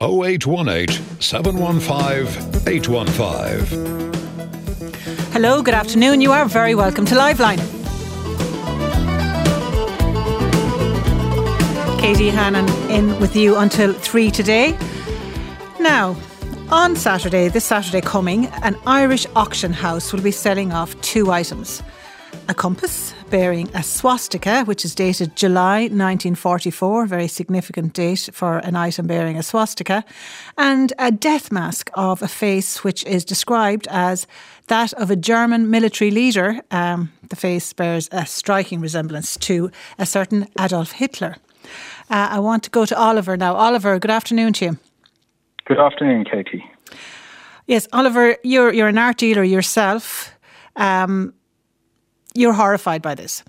0818 715 815. Hello, good afternoon. You are very welcome to Liveline. Katie Hannon in with you until 3 today. Now, on Saturday, this Saturday coming, an Irish auction house will be selling off 2 items. A compass bearing a swastika, which is dated July 1944, very significant date for an item bearing a swastika, and a death mask of a face which is described as that of a German military leader. The face bears a striking resemblance to a certain Adolf Hitler. I want to go to Oliver now. Oliver, good afternoon to you. Good afternoon, Katie. Yes, Oliver, you're an art dealer yourself. You're horrified by this.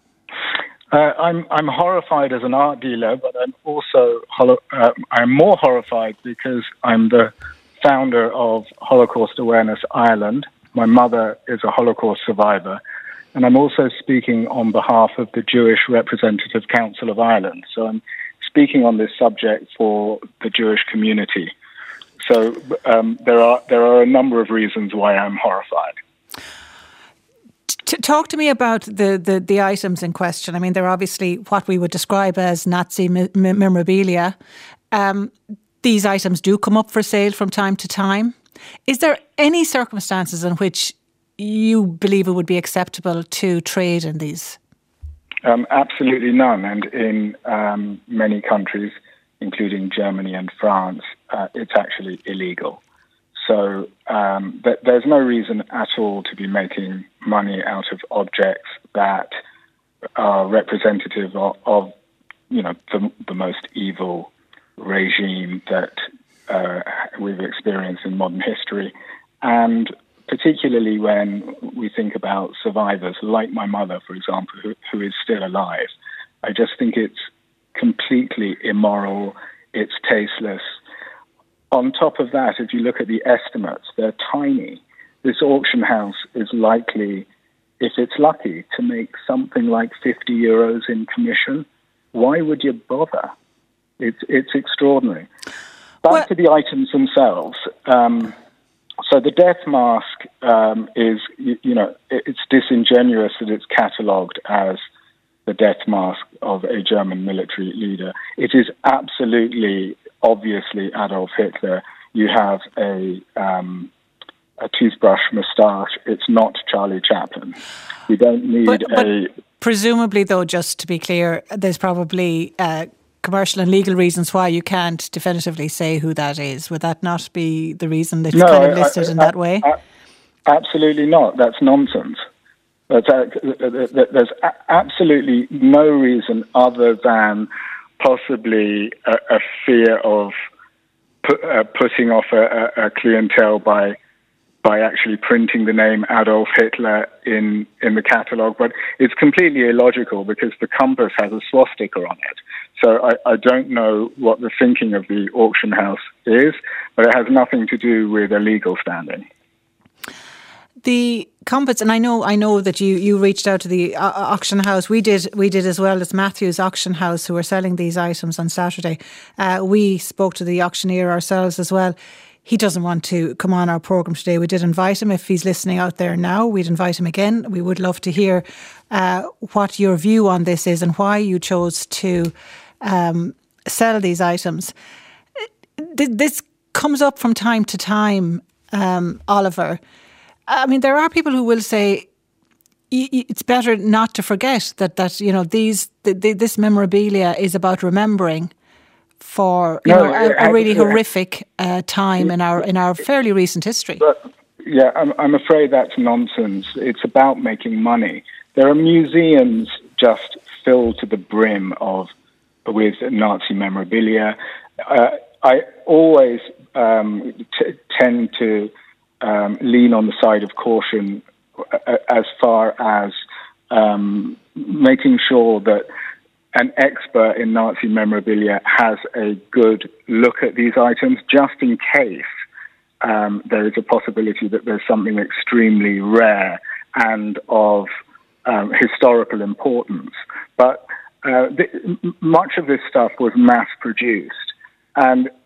I'm horrified as an art dealer, but I'm also I'm more horrified because I'm the founder of Holocaust Awareness Ireland. My mother is a Holocaust survivor, and I'm also speaking on behalf of the Jewish Representative Council of Ireland. So I'm speaking on this subject for the Jewish community. So there are a number of reasons why I'm horrified. Talk to me about the items in question. I mean, they're obviously what we would describe as Nazi memorabilia. These items do come up for sale from time to time. Is there any circumstances in which you believe it would be acceptable to trade in these? Absolutely none. And in many countries, including Germany and France, it's actually illegal. So there's no reason at all to be making money out of objects that are representative of the most evil regime that we've experienced in modern history. And particularly when we think about survivors like my mother, for example, who is still alive, I just think it's completely immoral, it's tasteless. On top of that, if you look at the estimates, they're tiny. This auction house is likely, if it's lucky, to make something like €50 in commission. Why would you bother? It's extraordinary. Back to the items themselves. So the death mask is, it's disingenuous that it's catalogued as the death mask of a German military leader. It is absolutely, obviously Adolf Hitler. You have a toothbrush moustache. It's not Charlie Chaplin. We don't need Presumably, though, just to be clear, there's probably commercial and legal reasons why you can't definitively say who that is. Would that not be the reason that it's kind of listed in that way? Absolutely not. That's nonsense. There's absolutely no reason other than possibly a fear of putting off a clientele by actually printing the name Adolf Hitler in the catalogue. But it's completely illogical because the compass has a swastika on it. So I don't know what the thinking of the auction house is, but it has nothing to do with a legal standing. The compass, and I know that you reached out to the auction house. We did as well as Matthew's auction house, who are selling these items on Saturday. We spoke to the auctioneer ourselves as well. He doesn't want to come on our programme today. We did invite him. If he's listening out there now, we'd invite him again. We would love to hear what your view on this is and why you chose to sell these items. This comes up from time to time, Oliver. I mean, there are people who will say it's better not to forget that this memorabilia is about remembering for a really horrific time in our fairly recent history. But, yeah, I'm afraid that's nonsense. It's about making money. There are museums just filled to the brim with Nazi memorabilia. I always tend to lean on the side of caution as far as making sure that an expert in Nazi memorabilia has a good look at these items, just in case there is a possibility that there's something extremely rare and of historical importance. But much of this stuff was mass-produced. And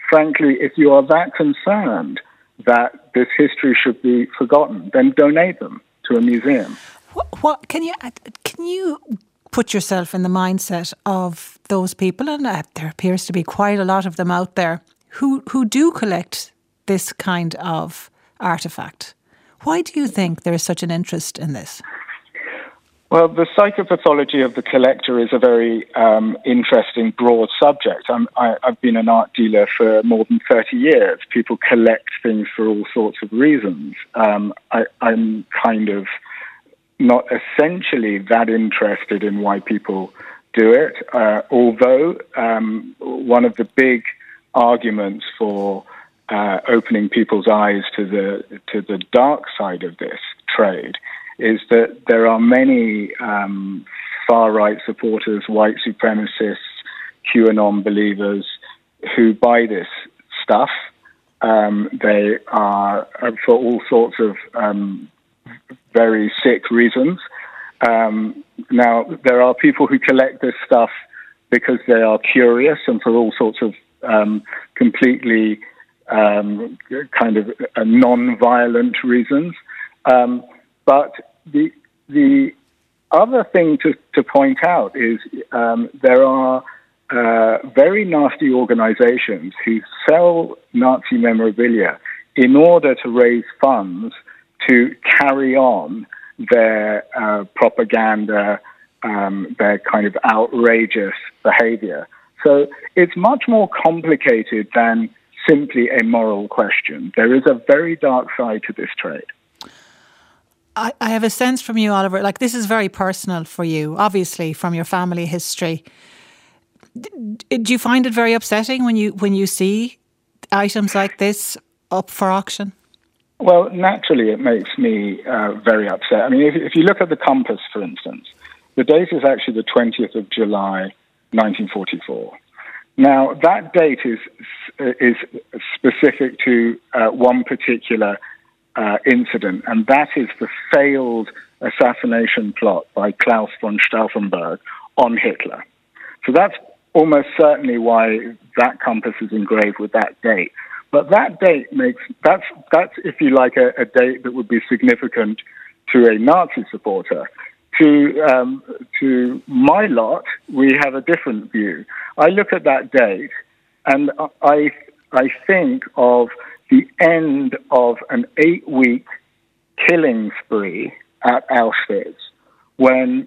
frankly, if you are that concerned that this history should be forgotten, then donate them to a museum. What can you put yourself in the mindset of those people, and there appears to be quite a lot of them out there who do collect this kind of artefact? Why do you think there is such an interest in this? Well, the psychopathology of the collector is a very interesting, broad subject. I've been an art dealer for more than 30 years. People collect things for all sorts of reasons. I'm kind of not essentially that interested in why people do it, although one of the big arguments for opening people's eyes to the dark side of this trade is that there are many far-right supporters, white supremacists, QAnon believers who buy this stuff. They are for all sorts of very sick reasons. Now, there are people who collect this stuff because they are curious and for all sorts of completely kind of non-violent reasons. But the other thing to point out is there are very nasty organizations who sell Nazi memorabilia in order to raise funds to carry on their propaganda, their kind of outrageous behavior. So it's much more complicated than simply a moral question. There is a very dark side to this trade. I have a sense from you, Oliver, like this is very personal for you, obviously, from your family history. Do you find it very upsetting when you see items like this up for auction? Well, naturally, it makes me very upset. I mean, if you look at the compass, for instance, the date is actually the 20th of July, 1944. Now, that date is specific to one particular incident, and that is the failed assassination plot by Klaus von Stauffenberg on Hitler. So that's almost certainly why that compass is engraved with that date. But that date that's if you like, a date that would be significant to a Nazi supporter. To my lot, we have a different view. I look at that date and I think of the end of an 8-week killing spree at Auschwitz when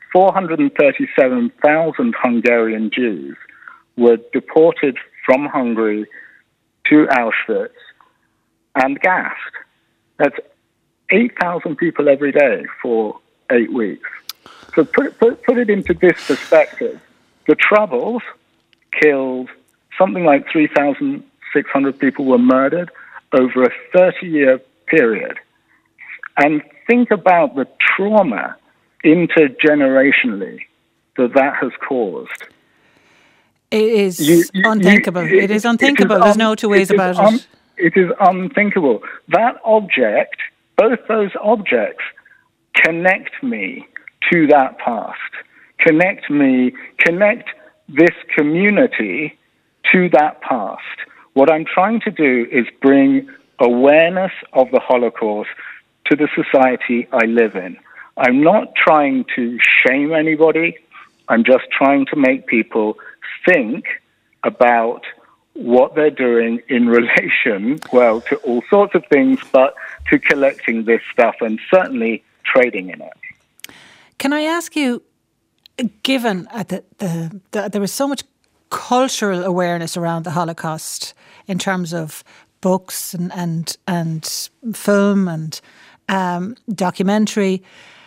437,000 Hungarian Jews were deported from Hungary to Auschwitz and gassed. That's 8,000 people every day for 8 weeks. So put it into this perspective. The Troubles killed something like 3,600 people were murdered over a 30-year period. And think about the trauma intergenerationally that has caused. It is unthinkable. It is unthinkable. There's no two ways about it. It is unthinkable. That object, both those objects, connect me to that past. Connect this community to that past. What I'm trying to do is bring awareness of the Holocaust to the society I live in. I'm not trying to shame anybody. I'm just trying to make people think about what they're doing in relation, well, to all sorts of things, but to collecting this stuff and certainly trading in it. Can I ask you, given there was so much cultural awareness around the Holocaust in terms of books and film and documentary,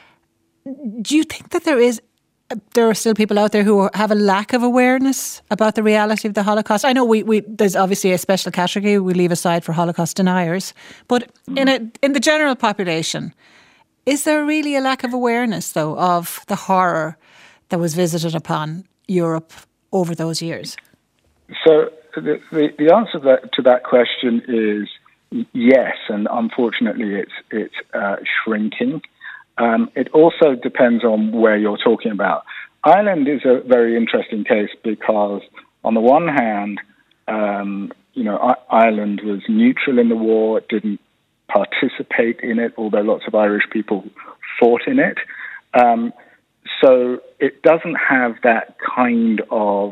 do you think that there are still people out there who have a lack of awareness about the reality of the Holocaust? I know there's obviously a special category we leave aside for Holocaust deniers, but in the general population, is there really a lack of awareness, though, of the horror that was visited upon Europe over those years? So the answer to that question is yes, and unfortunately it's shrinking. It also depends on where you're talking about. Ireland is a very interesting case because, on the one hand, Ireland was neutral in the war, didn't participate in it, although lots of Irish people fought in it. So it doesn't have that kind of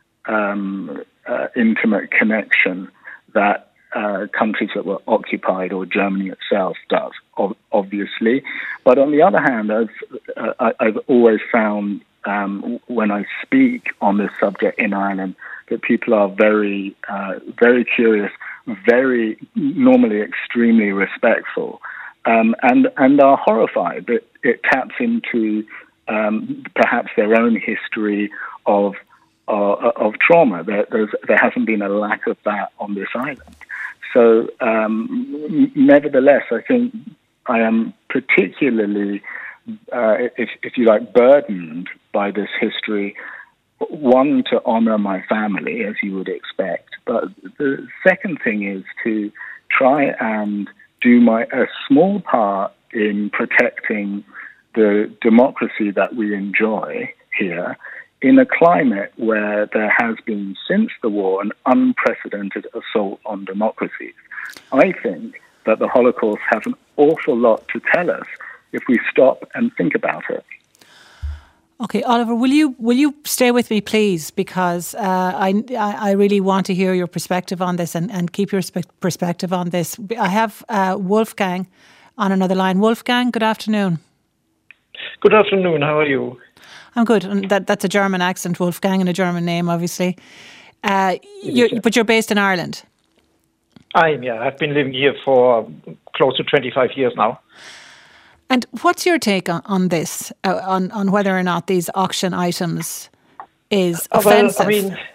intimate connection that countries that were occupied or Germany itself does, obviously. But on the other hand, I've always found when I speak on this subject in Ireland that people are very, very curious, very normally extremely respectful, and are horrified that it taps into perhaps their own history of trauma. There hasn't been a lack of that on this island. So, nevertheless, I think I am particularly, if you like, burdened by this history. One, to honour my family, as you would expect, but the second thing is to try and do a small part in protecting the democracy that we enjoy here in a climate where there has been, since the war, an unprecedented assault on democracies. I think that the Holocaust has an awful lot to tell us if we stop and think about it. Okay, Oliver, will you stay with me, please? Because I really want to hear your perspective on this and keep your perspective on this. I have Wolfgang on another line. Wolfgang, good afternoon. Good afternoon. How are you? I'm good. And that's a German accent, Wolfgang, and a German name, obviously. But you're based in Ireland. I've been living here for close to 25 years now. And what's your take on this, on whether or not these auction items is offensive?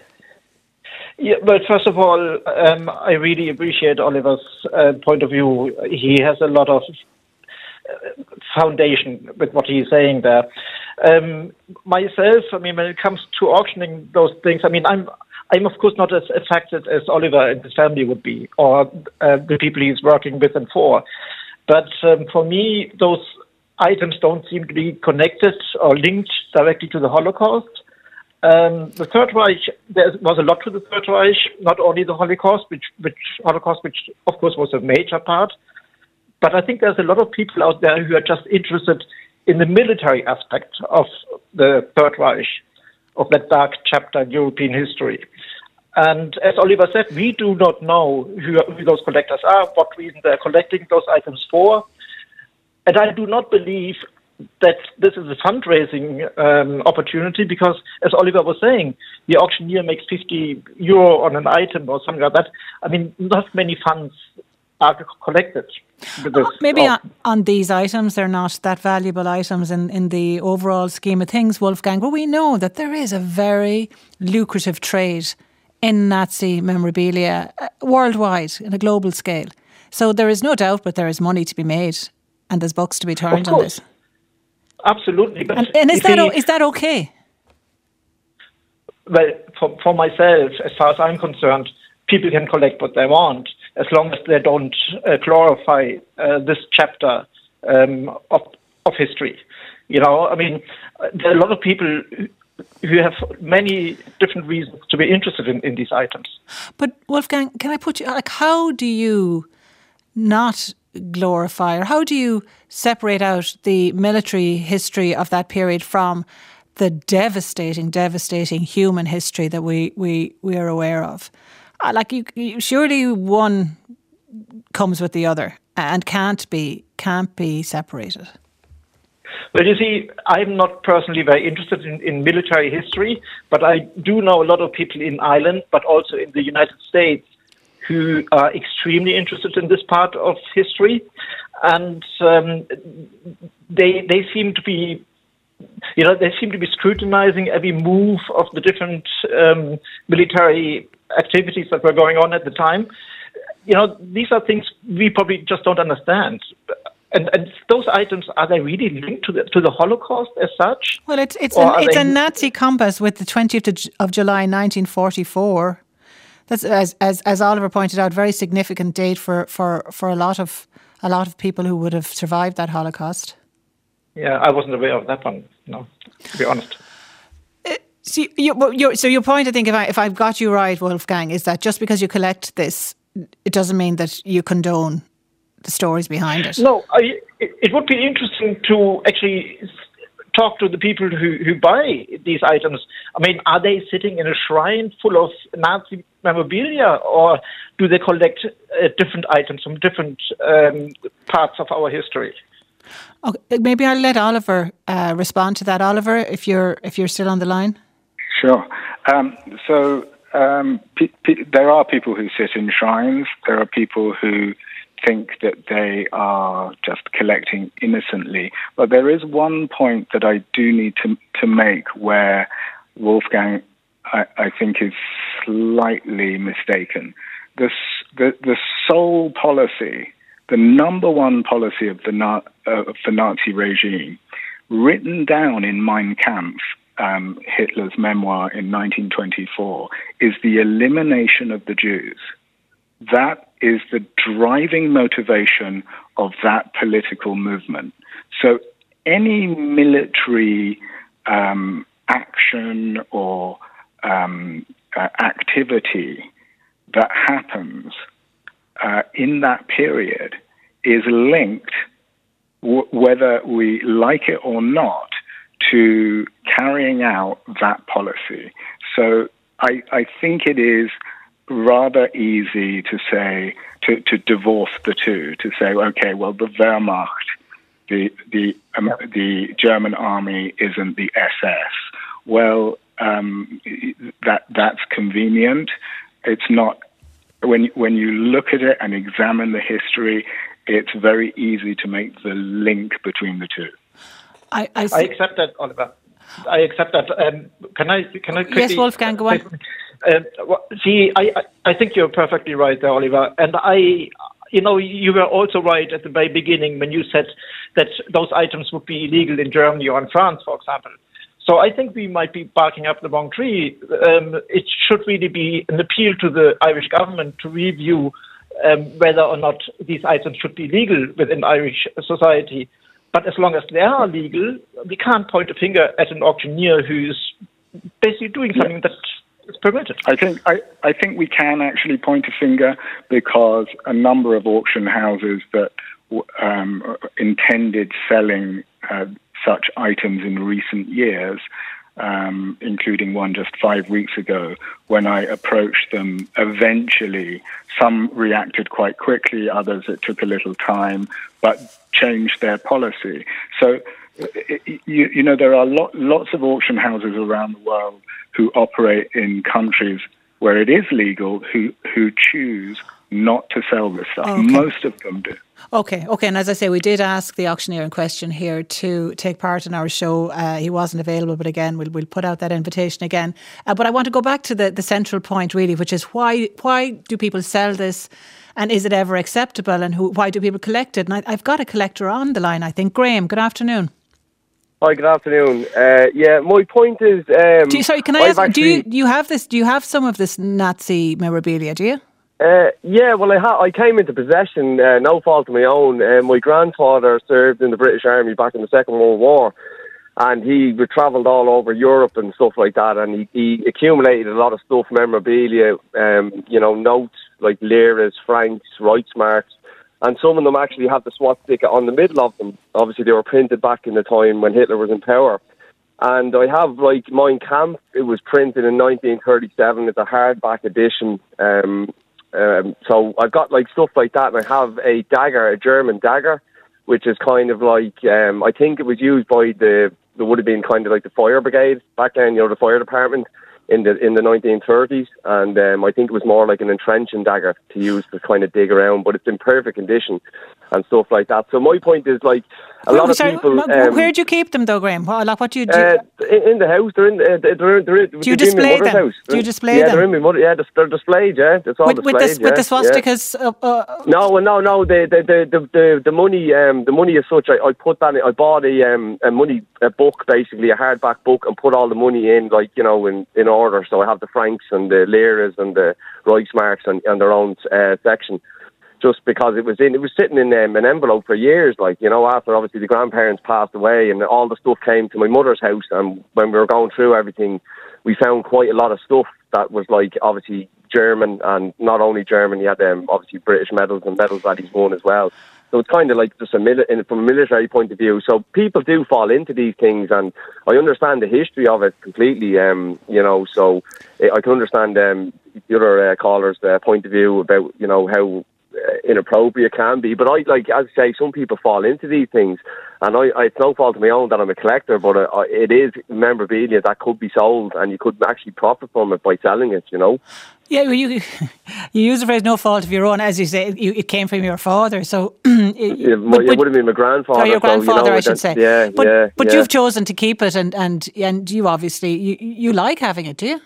Well, first of all, I really appreciate Oliver's point of view. He has a lot of foundation with what he's saying there. Myself, when it comes to auctioning those things, I'm of course not as affected as Oliver and his family would be, or the people he's working with and for. But for me, those items don't seem to be connected or linked directly to the Holocaust. The Third Reich, there was a lot to the Third Reich, not only the Holocaust, which of course was a major part. But I think there's a lot of people out there who are just interested in the military aspect of the Third Reich, of that dark chapter in European history. And as Oliver said, we do not know who those collectors are, what reason they're collecting those items for. And I do not believe that this is a fundraising opportunity because, as Oliver was saying, the auctioneer makes €50 on an item or something like that. Not many funds are collected. Maybe on these items, they're not that valuable items in the overall scheme of things, Wolfgang, but we know that there is a very lucrative trade in Nazi memorabilia worldwide in a global scale. So there is no doubt, but there is money to be made and there's bucks to be turned on this. Absolutely. But and is that okay? Well, for myself, as far as I'm concerned, people can collect what they want as long as they don't glorify this chapter of history. There are a lot of people who have many different reasons to be interested in these items. But Wolfgang, can I put you, how do you not glorify, or how do you separate out the military history of that period from the devastating human history that we are aware of? Surely one comes with the other and can't be separated. Well, you see, I'm not personally very interested in military history, but I do know a lot of people in Ireland, but also in the United States, who are extremely interested in this part of history. And they seem to be, scrutinizing every move of the different military activities that were going on at the time. These are things we probably just don't understand. And those items, are they really linked to the Holocaust as such? Well, it's a Nazi compass with the 20th of July 1944. That's, as Oliver pointed out, very significant date for a lot of people who would have survived that Holocaust. Yeah, I wasn't aware of that one. No, to be honest. So your point, I think, if I've got you right, Wolfgang, is that just because you collect this, it doesn't mean that you condone the stories behind it. No, it would be interesting to actually talk to the people who buy these items. I mean, are they sitting in a shrine full of Nazi memorabilia, or do they collect different items from different parts of our history? Okay, maybe I'll let Oliver respond to that. Oliver, if you're still on the line. Sure. There are people who sit in shrines. There are people who think that they are just collecting innocently. But there is one point that I do need to make where Wolfgang, I think, is slightly mistaken. The sole policy, the number one policy of the Nazi regime, written down in Mein Kampf, Hitler's memoir in 1924, is the elimination of the Jews. That is the driving motivation of that political movement. So any military action or activity that happens in that period is linked, whether we like it or not, to carrying out that policy. So I think it is rather easy to say, to divorce the two, to say, okay, well, the Wehrmacht, the German army isn't the SS. Well, that's convenient. It's not. When you look at it and examine the history, it's very easy to make the link between the two. I accept that, Oliver. I accept that. Can I quickly? Yes, Wolfgang, go on. I think you're perfectly right there, Oliver. And you were also right at the very beginning when you said that those items would be illegal in Germany or in France, for example. So I think we might be barking up the wrong tree. It should really be an appeal to the Irish government to review whether or not these items should be legal within Irish society. But as long as they are legal, we can't point a finger at an auctioneer who's basically doing something that is permitted. I think we can actually point a finger, because a number of auction houses that intended selling such items in recent years, including one just 5 weeks ago, when I approached them, eventually some reacted quite quickly, others it took a little time, but changed their policy. So, there are lots of auction houses around the world who operate in countries where it is legal, who choose not to sell this stuff. Okay. Most of them do. Okay. And as I say, we did ask the auctioneer in question here to take part in our show. He wasn't available, but again, we'll put out that invitation again. But I want to go back to the central point, really, which is why do people sell this, and is it ever acceptable, and why do people collect it? And I've got a collector on the line, I think. Graham, good afternoon. Hi, good afternoon. My point is... can I ask, do you have this? Do you have some of this Nazi memorabilia, do you? I came into possession, no fault of my own. My grandfather served in the British Army back in the Second World War, and he travelled all over Europe and stuff like that, and he accumulated a lot of stuff, memorabilia, notes like liras, francs, Reichsmarks, and some of them actually have the swastika on the middle of them. Obviously, they were printed back in the time when Hitler was in power. And I have, like, Mein Kampf. It was printed in 1937. It's a hardback edition. So I've got like stuff like that, and I have a dagger, a German dagger, which is kind of like I think it was used by there would have been kind of like the fire brigade back then, the fire department in the 1930s, and I think it was more like an entrenching dagger to use to kind of dig around, but it's in perfect condition and stuff like that. So my point is, like, a lot of people... where do you keep them though, Graham? What do you do? In the house. They're do you display them? House. Do you display them? Yeah, they're in my mother. Yeah, they're displayed. Yeah, it's all displayed. With the swastikas. No. The money as such. I put that in. I bought a book, basically a hardback book, and put all the money in, like, in order. So I have the francs and the liras and the Reichsmarks and their own section. Just because it was sitting in an envelope for years, after obviously the grandparents passed away and all the stuff came to my mother's house, and when we were going through everything, we found quite a lot of stuff that was like obviously German, and not only German, he had obviously British medals and medals that he's won as well. So it's kind of like just from a military point of view. So people do fall into these things, and I understand the history of it completely. So I can understand the other caller's point of view about how inappropriate it can be. But as I say, some people fall into these things, and it's no fault of my own that I'm a collector, but it is memorabilia that could be sold, and you could actually profit from it by selling it. Yeah, well, you use the phrase "no fault of your own," as you say. It came from your father, so it would have been my grandfather. Or your grandfather, I should say. Yeah, but you've chosen to keep it, and you obviously you like having it, do you?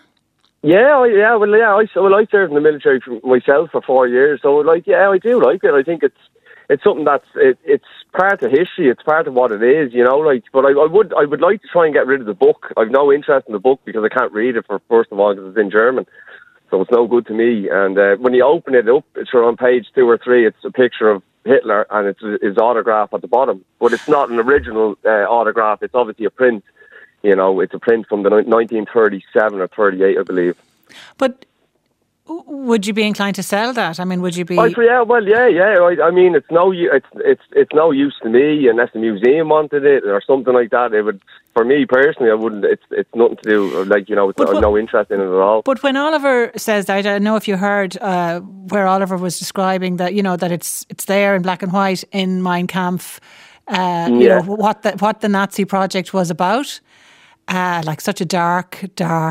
I served in the military myself for 4 years, so I do like it. I think it's something that's it's part of history. It's part of what it is, But I would like to try and get rid of the book. I've no interest in the book because I can't read it first of all because it's in German. So it's no good to me. And when you open it up, it's on page 2 or 3. It's a picture of Hitler and it's his autograph at the bottom. But it's not an original autograph. It's obviously a print. It's a print from the 1937 or 38, I believe. But would you be inclined to sell that? I mean, would you be? I mean, it's no use to me unless the museum wanted it or something like that. It would, for me personally, I wouldn't. It's nothing to do. I've no interest in it at all. But when Oliver says that, I don't know if you heard where Oliver was describing that. That it's there in black and white in Mein Kampf. What the Nazi project was about. Such a dark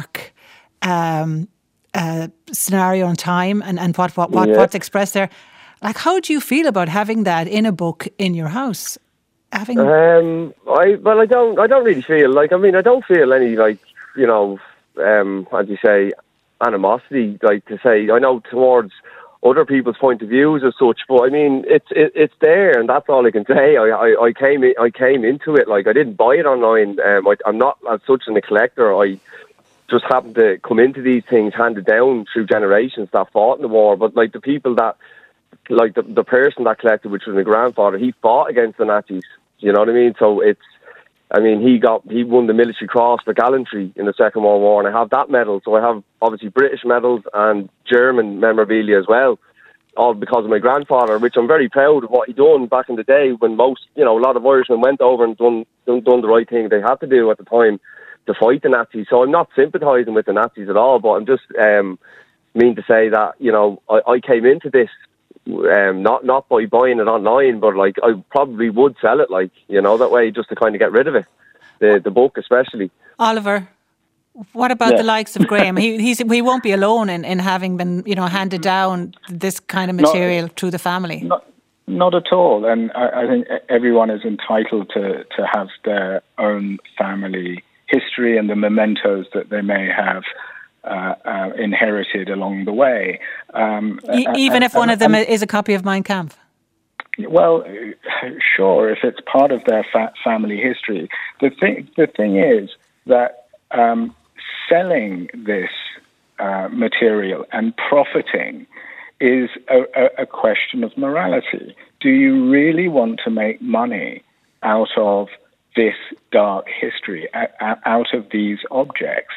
scenario and time, and what's expressed there. How do you feel about having that in a book in your house? I don't really feel I don't feel any as you say, animosity to say I know towards other people's point of views as such, but I mean it's there, and that's all I can say. I came into it I didn't buy it online. I'm not as such a collector. I just happened to come into these things handed down through generations that fought in the war. But the people that the person that collected, which was my grandfather, he fought against the Nazis. You know what I mean? So he won the Military Cross for gallantry in the Second World War, and I have that medal. So I have obviously British medals and German memorabilia as well, all because of my grandfather, which I'm very proud of what he done back in the day when most, a lot of Irishmen went over and done the right thing they had to do at the time to fight the Nazis. So I'm not sympathising with the Nazis at all, but I'm just mean to say that, I came into this not by buying it online, but I probably would sell it that way, just to kind of get rid of it, the book especially. Oliver, what about the likes of Graham? He won't be alone in having been handed down this kind of material through the family. Not at all, and I think everyone is entitled to have their own family history and the mementos that they may have inherited along the way. Even if one of them is a copy of Mein Kampf? Well, sure, if it's part of their family history. The thing is that selling this material and profiting is a question of morality. Do you really want to make money out of this dark history, out of these objects?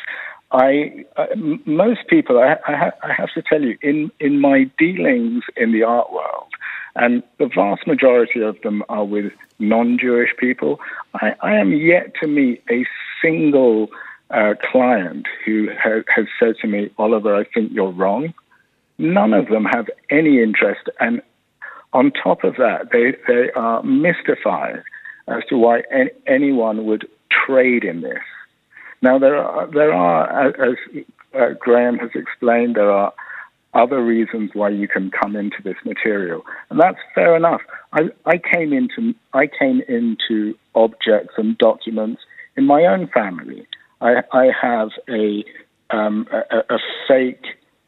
Most people, I have to tell you, in my dealings in the art world, and the vast majority of them are with non-Jewish people, I am yet to meet a single client who has said to me, Oliver, I think you're wrong. None of them have any interest, and on top of that, they are mystified as to why anyone would trade in this. Now, there are, as Graham has explained, there are other reasons why you can come into this material, and that's fair enough. I came into objects and documents in my own family. I have a fake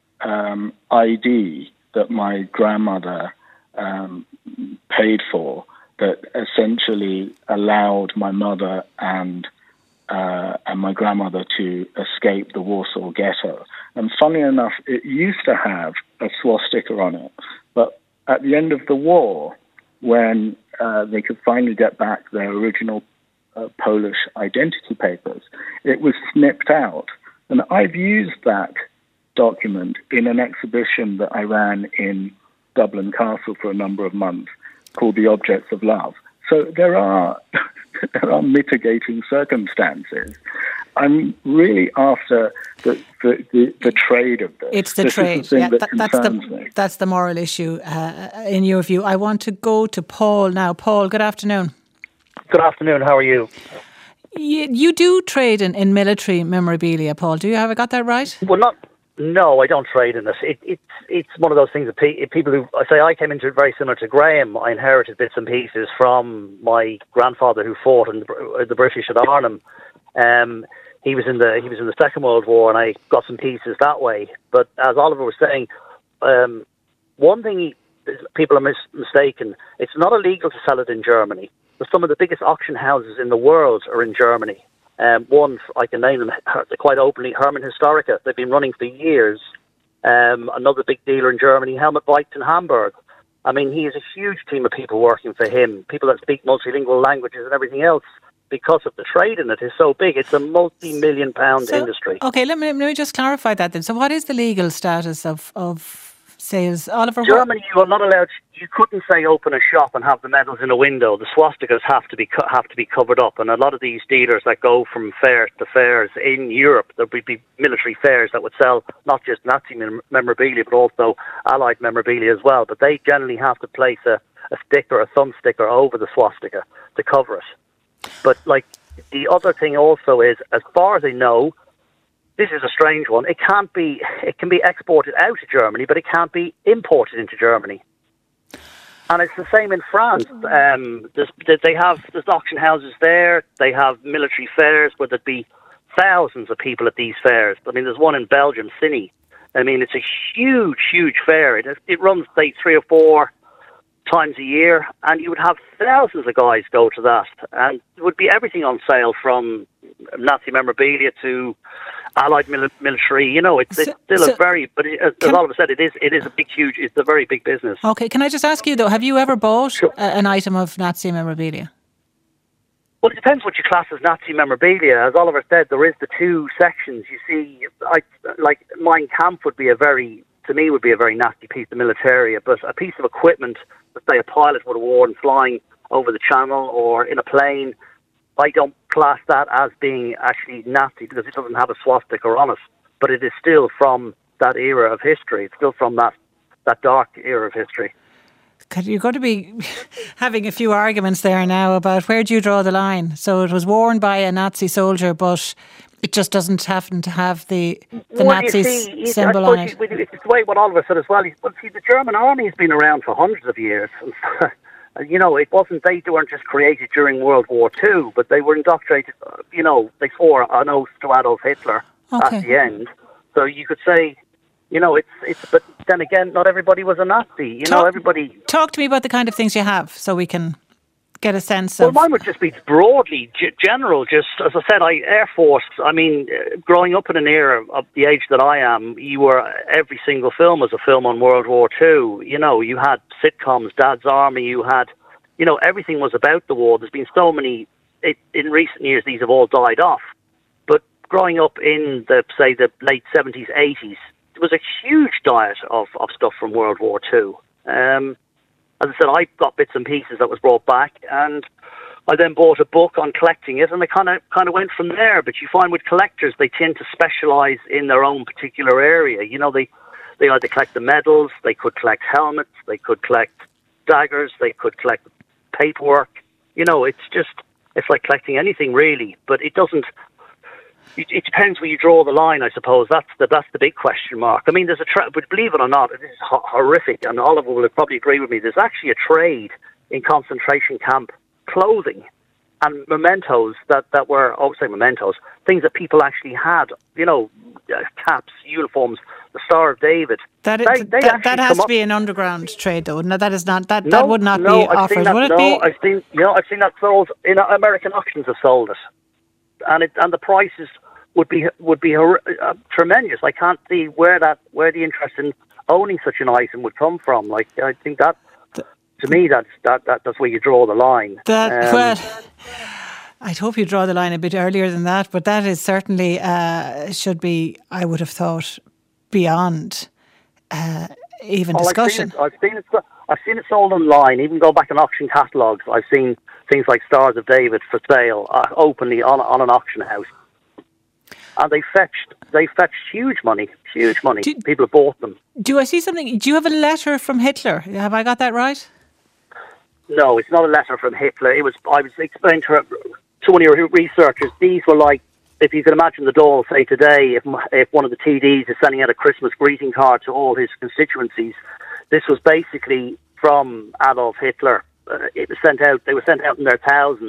ID that my grandmother paid for, that essentially allowed my mother and my grandmother to escape the Warsaw Ghetto. And funny enough, it used to have a swastika on it, but at the end of the war, when they could finally get back their original Polish identity papers, it was snipped out And I've used that document in an exhibition that I ran in Dublin Castle for a number of months called The Objects of Love. So there are mitigating circumstances. I'm really after the trade of this. It's the this trade. Is the thing that's the moral issue in your view. I want to go to Paul now. Paul, good afternoon. Good afternoon. How are you? You do trade in military memorabilia, Paul. Have I got that right? Well, no, I don't trade in it. It's one of those things that people who I came into it very similar to Graham. I inherited bits and pieces from my grandfather who fought in the British at Arnhem. He was in the Second World War, and I got some pieces that way. But as Oliver was saying, one thing people are mistaken: it's not illegal to sell it in Germany. But some of the biggest auction houses in the world are in Germany. One, I can name them quite openly, Hermann Historica. They've been running for years. Another big dealer in Germany, Helmut Weitz in Hamburg. I mean, he has a huge team of people working for him, people that speak multilingual languages and everything else, because of the trade in it is so big. It's a multi-million-pound industry. Okay, let me just clarify that then. So what is the legal status of sales? Oliver, Germany, you are not allowed. You couldn't say open a shop and have the medals in a window. The swastikas have to be covered up, and a lot of these dealers that go from fair to fairs in Europe, there would be military fairs that would sell not just Nazi memorabilia but also Allied memorabilia as well. But they generally have to place a sticker, a thumb sticker over the swastika to cover it. But like the other thing also is, as far as I know, this is a strange one. It can be exported out of Germany, but it can't be imported into Germany. And it's the same in France. There's auction houses there. They have military fairs where there'd be thousands of people at these fairs. I mean, there's one in Belgium, Cine. I mean, it's a huge, huge fair. It runs, say, 3 or 4 times a year, and you would have thousands of guys go to that. And there would be everything on sale, from Nazi memorabilia to Allied military. You know, it's still a very, but as Oliver said, it is a big, huge, it's a very big business. Okay, can I just ask you though, have you ever bought an item of Nazi memorabilia? Well, it depends what you class as Nazi memorabilia. As Oliver said, there is the 2 sections. You see, like Mein Kampf would be a very nasty piece of militaria, but a piece of equipment that, say, a pilot would have worn flying over the channel or in a plane, I don't class that as being actually nasty because it doesn't have a swastika on it. But it is still from that era of history. It's still from that dark era of history. You're going to be having a few arguments there now about where do you draw the line. So it was worn by a Nazi soldier, but it just doesn't happen to have the Nazi symbol on it. It's the way what Oliver said as well. The German army has been around for hundreds of years. You know, they weren't just created during World War II, but they were indoctrinated, they swore an oath to Adolf Hitler at the end. So you could say, but then again, not everybody was a Nazi. Everybody. Talk to me about the kind of things you have so we can get a sense of... Well, mine would just be broadly general, just, as I said, Air Force. I mean, growing up in an era of the age that I am, every single film was a film on World War II. You had sitcoms, Dad's Army, you had, everything was about the war. There's been so many, in recent years, these have all died off. But growing up in the late 70s, 80s, there was a huge diet of stuff from World War II. As I said, I got bits and pieces that was brought back, and I then bought a book on collecting it, and I kind of went from there. But you find with collectors, they tend to specialise in their own particular area. They either collect the medals, they could collect helmets, they could collect daggers, they could collect paperwork. It's like collecting anything really, but it doesn't. It depends where you draw the line, I suppose. That's the big question mark. I mean, there's but believe it or not, it is horrific, and Oliver will probably agree with me. There's actually a trade in concentration camp clothing and mementos that were, mementos, things that people actually had, caps, uniforms, the Star of David. That has to be an underground trade, though. No, that is not. That would not be offered. Would it be? I've seen that sold in American auctions. Have sold it, and the prices would be tremendous. I can't see where the interest in owning such an item would come from. Like, I think that to me that's where you draw the line. I'd hope you draw the line a bit earlier than that, but that is certainly should be, I would have thought, beyond even discussion. I've seen it sold online. Even go back in auction catalogues, I've seen things like Stars of David for sale openly on an auction house, and they fetched huge money. People have bought them. Do I see something? Do you have a letter from Hitler? Have I got that right? No, it's not a letter from Hitler. I was explaining to one of your researchers. These were like, if you can imagine the Dáil, say today, if one of the TDs is sending out a Christmas greeting card to all his constituencies, this was basically from Adolf Hitler. It was sent out. They were sent out in their thousands.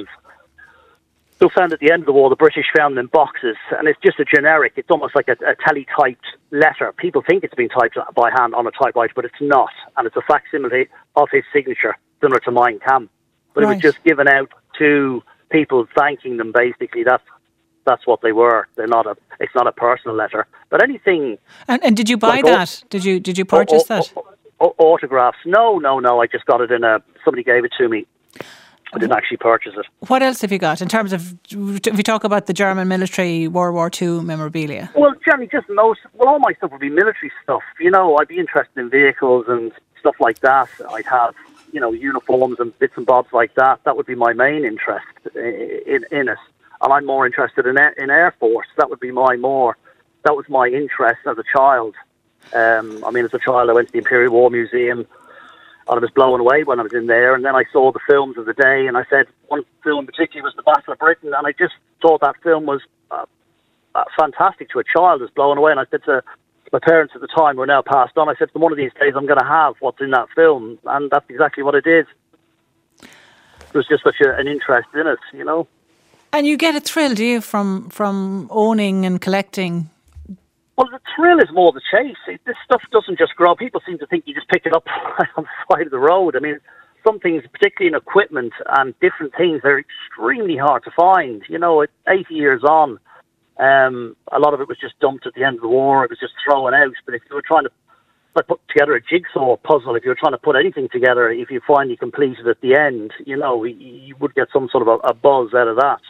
So found at the end of the war, the British found them in boxes, and it's just a generic. It's almost like a teletyped letter. People think it's been typed by hand on a typewriter, but it's not, and it's a facsimile of his signature, similar to Mein Kampf. But It was just given out to people, thanking them. Basically, that's what they were. It's not a personal letter, but anything. And did you buy that? Did you purchase that? Autographs? No. I just got it somebody gave it to me. I didn't actually purchase it. What else have you got in terms of, if we talk about the German military World War II memorabilia? Well, generally all my stuff would be military stuff. I'd be interested in vehicles and stuff like that. I'd have, uniforms and bits and bobs like that. That would be my main interest in it. And I'm more interested in Air Force. That was my interest as a child. As a child, I went to the Imperial War Museum, and I was blown away when I was in there. And then I saw the films of the day, and I said one film in particular was the Battle of Britain, and I just thought that film was fantastic to a child. I was blown away, and I said to my parents at the time, who are now passed on, I said, one of these days I'm going to have what's in that film, and that's exactly what I did. There was just such an interest in it, And you get a thrill, do you, from owning and collecting? Well, the thrill is more the chase. This stuff doesn't just grow. People seem to think you just pick it up on the side of the road. I mean, some things, particularly in equipment and different things, they're extremely hard to find. 80 years on, a lot of it was just dumped at the end of the war. It was just thrown out. But if you were trying to put together a jigsaw puzzle, if you were trying to put anything together, if you finally completed at the end, you would get some sort of a buzz out of that.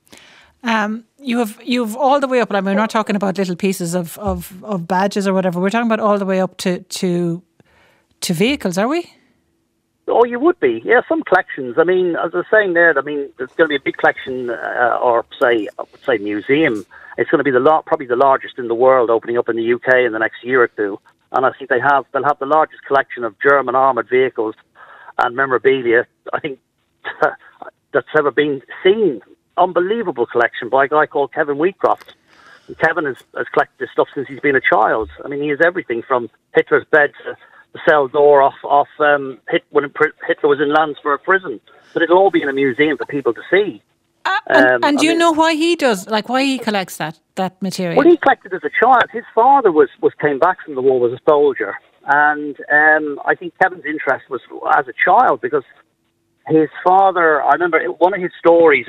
You've all the way up, and we're not talking about little pieces of badges or whatever. We're talking about all the way up to vehicles, are we? Oh, you would be. Yeah, some collections. I mean, as I was saying there, there's going to be a big collection, or say museum. It's going to be probably the largest in the world, opening up in the UK in the next year or two. And I think they'll have the largest collection of German armoured vehicles and memorabilia, I think, that's ever been seen. Unbelievable collection by a guy called Kevin Wheatcroft. And Kevin has collected this stuff since he's been a child. I mean, he has everything from Hitler's bed to the cell door off when Hitler was in Landsberg prison. But it'll all be in a museum for people to see. And do you know why he does? Like, why he collects that material? Well, he collected as a child. His father came back from the war, was a soldier, and I think Kevin's interest was as a child because his father. I remember one of his stories.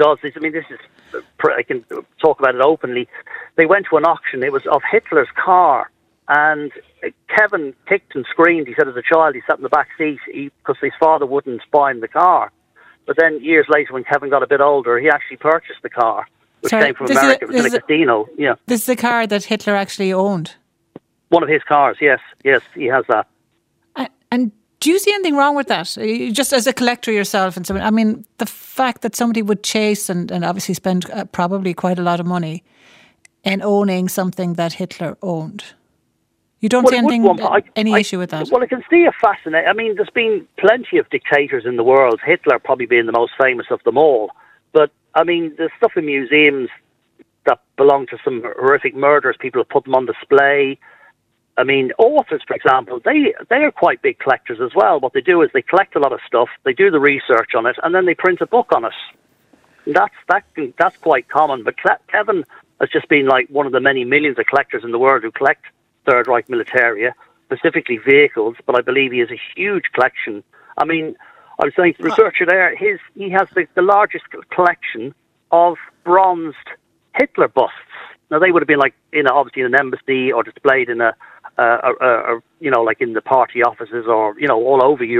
I can talk about it openly. They went to an auction. It was of Hitler's car, and Kevin kicked and screamed. He said, as a child, he sat in the back seat because his father wouldn't buy him the car. But then years later, when Kevin got a bit older, he actually purchased the car, which came from America. It was in a casino. Yeah, this is the car that Hitler actually owned. One of his cars. Yes, he has that. And do you see anything wrong with that? Just as a collector yourself, and so I mean, the fact that somebody would chase and obviously spend probably quite a lot of money in owning something that Hitler owned. You don't see any issue with that? Well, I can see a fascination. I mean, there's been plenty of dictators in the world, Hitler probably being the most famous of them all. But, I mean, there's stuff in museums that belong to some horrific murders. People have put them on display. I mean, authors, for example, they are quite big collectors as well. What they do is they collect a lot of stuff, they do the research on it, and then they print a book on it. That's quite common. But Kevin has just been like one of the many millions of collectors in the world who collect Third Reich militaria, specifically vehicles, but I believe he has a huge collection. I mean, I was saying to the researcher there, he has the largest collection of bronzed Hitler busts. Now, they would have been like, obviously in an embassy or displayed in like in the party offices or, all over Europe.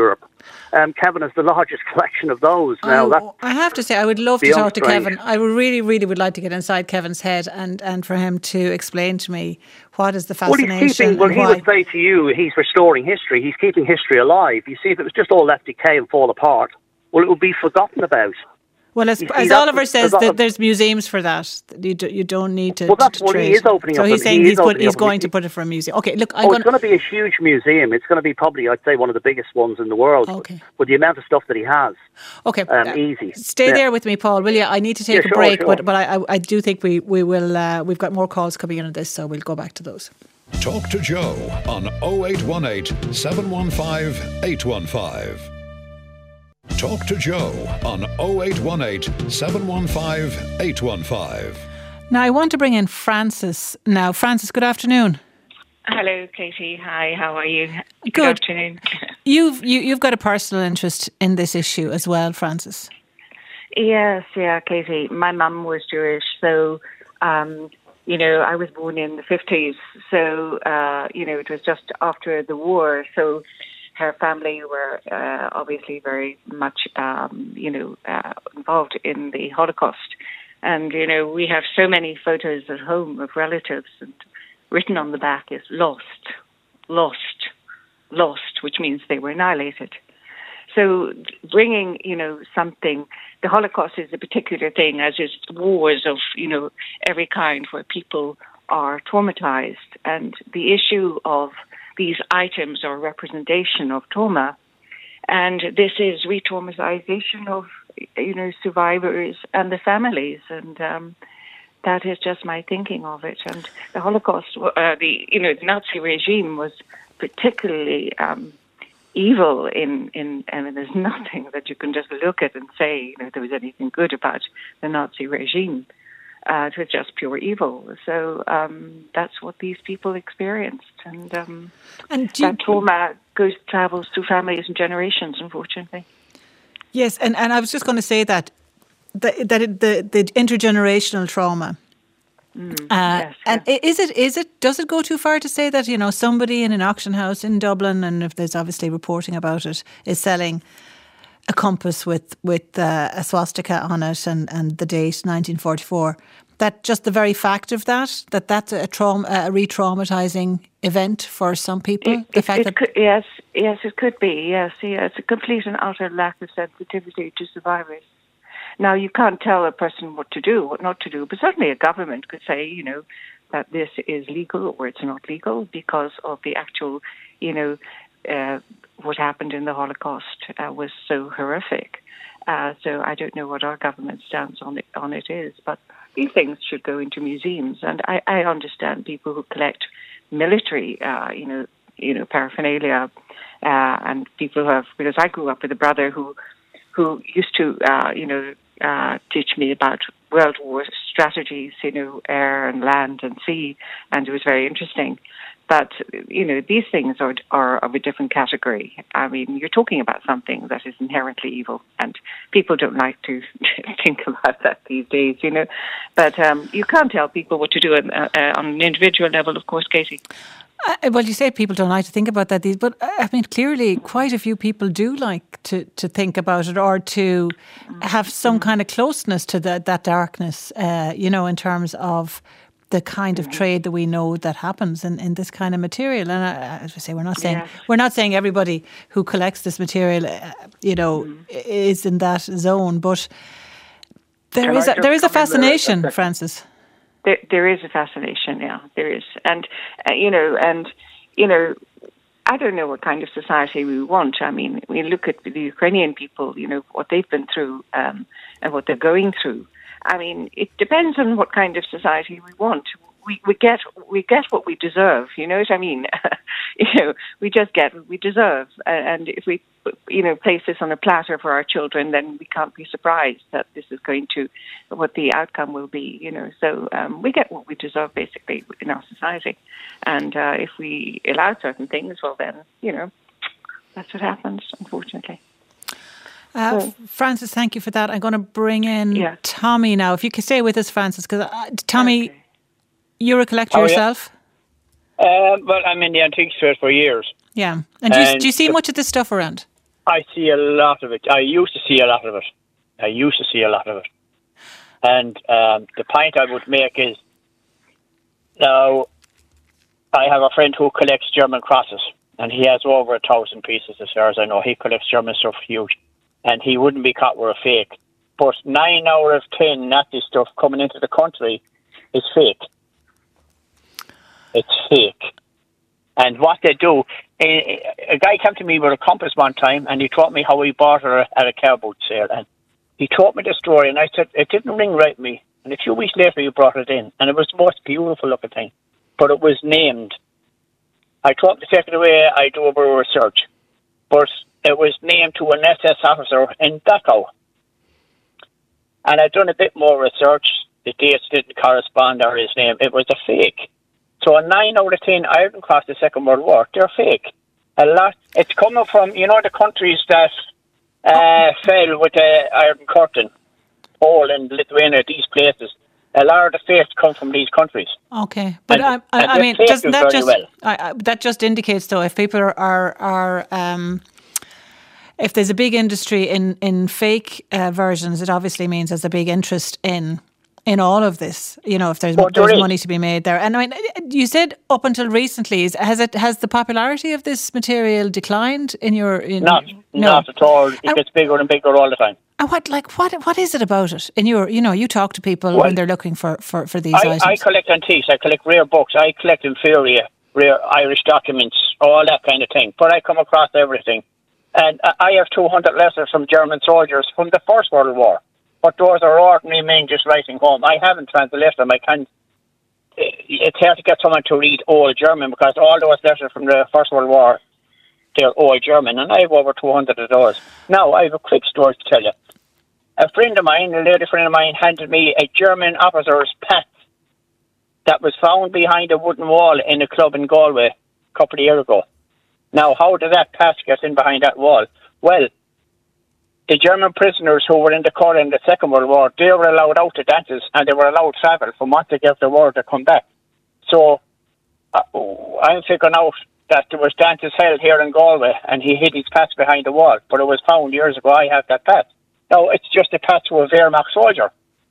Kevin has the largest collection of those. Now, I have to say, I would love to talk to Kevin. I would really would like to get inside Kevin's head and for him to explain to me what is the fascination. Well, he would say to you, he's restoring history. He's keeping history alive. You see, if it was just all left decay and fall apart, well, it would be forgotten about. Well, as Oliver says, there's museums for that. You don't need to. Well, that's what he is opening up. So he's saying he's going to put it for a museum. Okay, look, it's going to be a huge museum. It's going to be probably, I'd say, one of the biggest ones in the world. Okay. With the amount of stuff that he has. Okay. Easy. Stay there with me, Paul, will you? I need to take a break, sure. but I do think we will. We've got more calls coming in on this, so we'll go back to those. Talk to Joe on 0818 715 815. Talk to Joe on 0818 715 815. Now, I want to bring in Francis now. Francis, good afternoon. Hello, Katie. Hi, how are you? Good afternoon. You've got a personal interest in this issue as well, Francis. Yes, yeah, Katie. My mum was Jewish, so, I was born in the 50s. So, it was just after the war. So her family were obviously very much, involved in the Holocaust. And, we have so many photos at home of relatives, and written on the back is lost, which means they were annihilated. So bringing, something, the Holocaust is a particular thing, as is wars of, every kind where people are traumatized. And the issue of these items are representation of trauma. And this is re-traumatization of, survivors and the families. And that is just my thinking of it. And the Holocaust, the Nazi regime was particularly evil in there's nothing that you can just look at and say, there was anything good about the Nazi regime. It was just pure evil. So that's what these people experienced. And that trauma travels through families and generations, unfortunately. Yes, and I was just going to say that the intergenerational trauma. Yes, and does it go too far to say that somebody in an auction house in Dublin, and if there's obviously reporting about it, is selling a compass with a swastika on it and the date 1944, that just the very fact of that's a re-traumatizing event for some people? Yes, it could be. Yes, it's a complete and utter lack of sensitivity to survivors. Now, you can't tell a person what to do, what not to do, but certainly a government could say, that this is legal or it's not legal because of the actual, what happened in the Holocaust was so horrific. So I don't know what our government stance on it is, but these things should go into museums. And I understand people who collect military, paraphernalia, and people who have, because I grew up with a brother who used to, teach me about World War strategies, air and land and sea, and it was very interesting. But, these things are of a different category. I mean, you're talking about something that is inherently evil, and people don't like to think about that these days, But you can't tell people what to do on an individual level, of course, Katie. Well, you say people don't like to think about that, but I mean, clearly quite a few people do like to think about it or to have some kind of closeness to that darkness, in terms of the kind of trade that we know that happens in this kind of material. And as I say, we're not saying everybody who collects this material, is in that zone, but there is a fascination, Francis. There is a fascination, yeah, there is. And, I don't know what kind of society we want. I mean, we look at the Ukrainian people, what they've been through and what they're going through. I mean, it depends on what kind of society we want. We get what we deserve, you know what I mean? We just get what we deserve. And if we, place this on a platter for our children, then we can't be surprised that this is what the outcome will be, So we get what we deserve, basically, in our society. And if we allow certain things, well then, that's what happens, unfortunately. Francis, thank you for that. I'm going to bring in Tommy now. If you could stay with us, Francis, because Tommy, you're a collector yourself? Well, I'm in the antiques trade for years. Yeah. And do you see much of this stuff around? I see a lot of it. I used to see a lot of it. And the point I would make is, now, I have a friend who collects German crosses, and he has over 1,000 pieces, as far as I know. He collects German stuff huge, and he wouldn't be caught with a fake. But 9 out of 10 Nazi stuff coming into the country is fake. It's fake. And what they do, a guy came to me with a compass one time, and he taught me how he bought it at a car boot sale. And he told me the story, and I said, it didn't ring right with me. And a few weeks later, he brought it in, and it was the most beautiful looking thing. But it was named. I told him to take it away. I do a bit of research. But it was named to an SS officer in Dachau. And I'd done a bit more research. The dates didn't correspond, or his name. It was a fake. So a 9 out of 10 Iron Cross the Second World War, they're fake. A lot. It's coming from, the countries that fell with the Iron Curtain, Poland, Lithuania, these places. A lot of the fakes come from these countries. Okay, but I mean, doesn't that just that just indicates, though, if people are if there's a big industry in fake versions, it obviously means there's a big interest in all of this. If there's money to be made there. And I mean, you said up until recently, has the popularity of this material declined in your? Not at all. It gets bigger and bigger all the time. And what is it about it? In your, you talk to people when they're looking for these items. I collect antiques. I collect rare books. I collect inferior, rare Irish documents, all that kind of thing. But I come across everything. And I have 200 letters from German soldiers from the First World War. But those are ordinary men just writing home. I haven't translated them. I can't. It's hard to get someone to read Old German, because all those letters from the First World War, they're Old German, and I have over 200 of those. Now, I have a quick story to tell you. A lady friend of mine, handed me a German officer's pass that was found behind a wooden wall in a club in Galway a couple of years ago. Now, how did that pass get in behind that wall? Well, the German prisoners who were in the court in the Second World War, they were allowed out to dances, and they were allowed travel from once they gave the word to come back. So, I'm figuring out that there was dances held here in Galway, and he hid his pass behind the wall, but it was found years ago. I have that pass. Now, it's just a pass to a Wehrmacht soldier.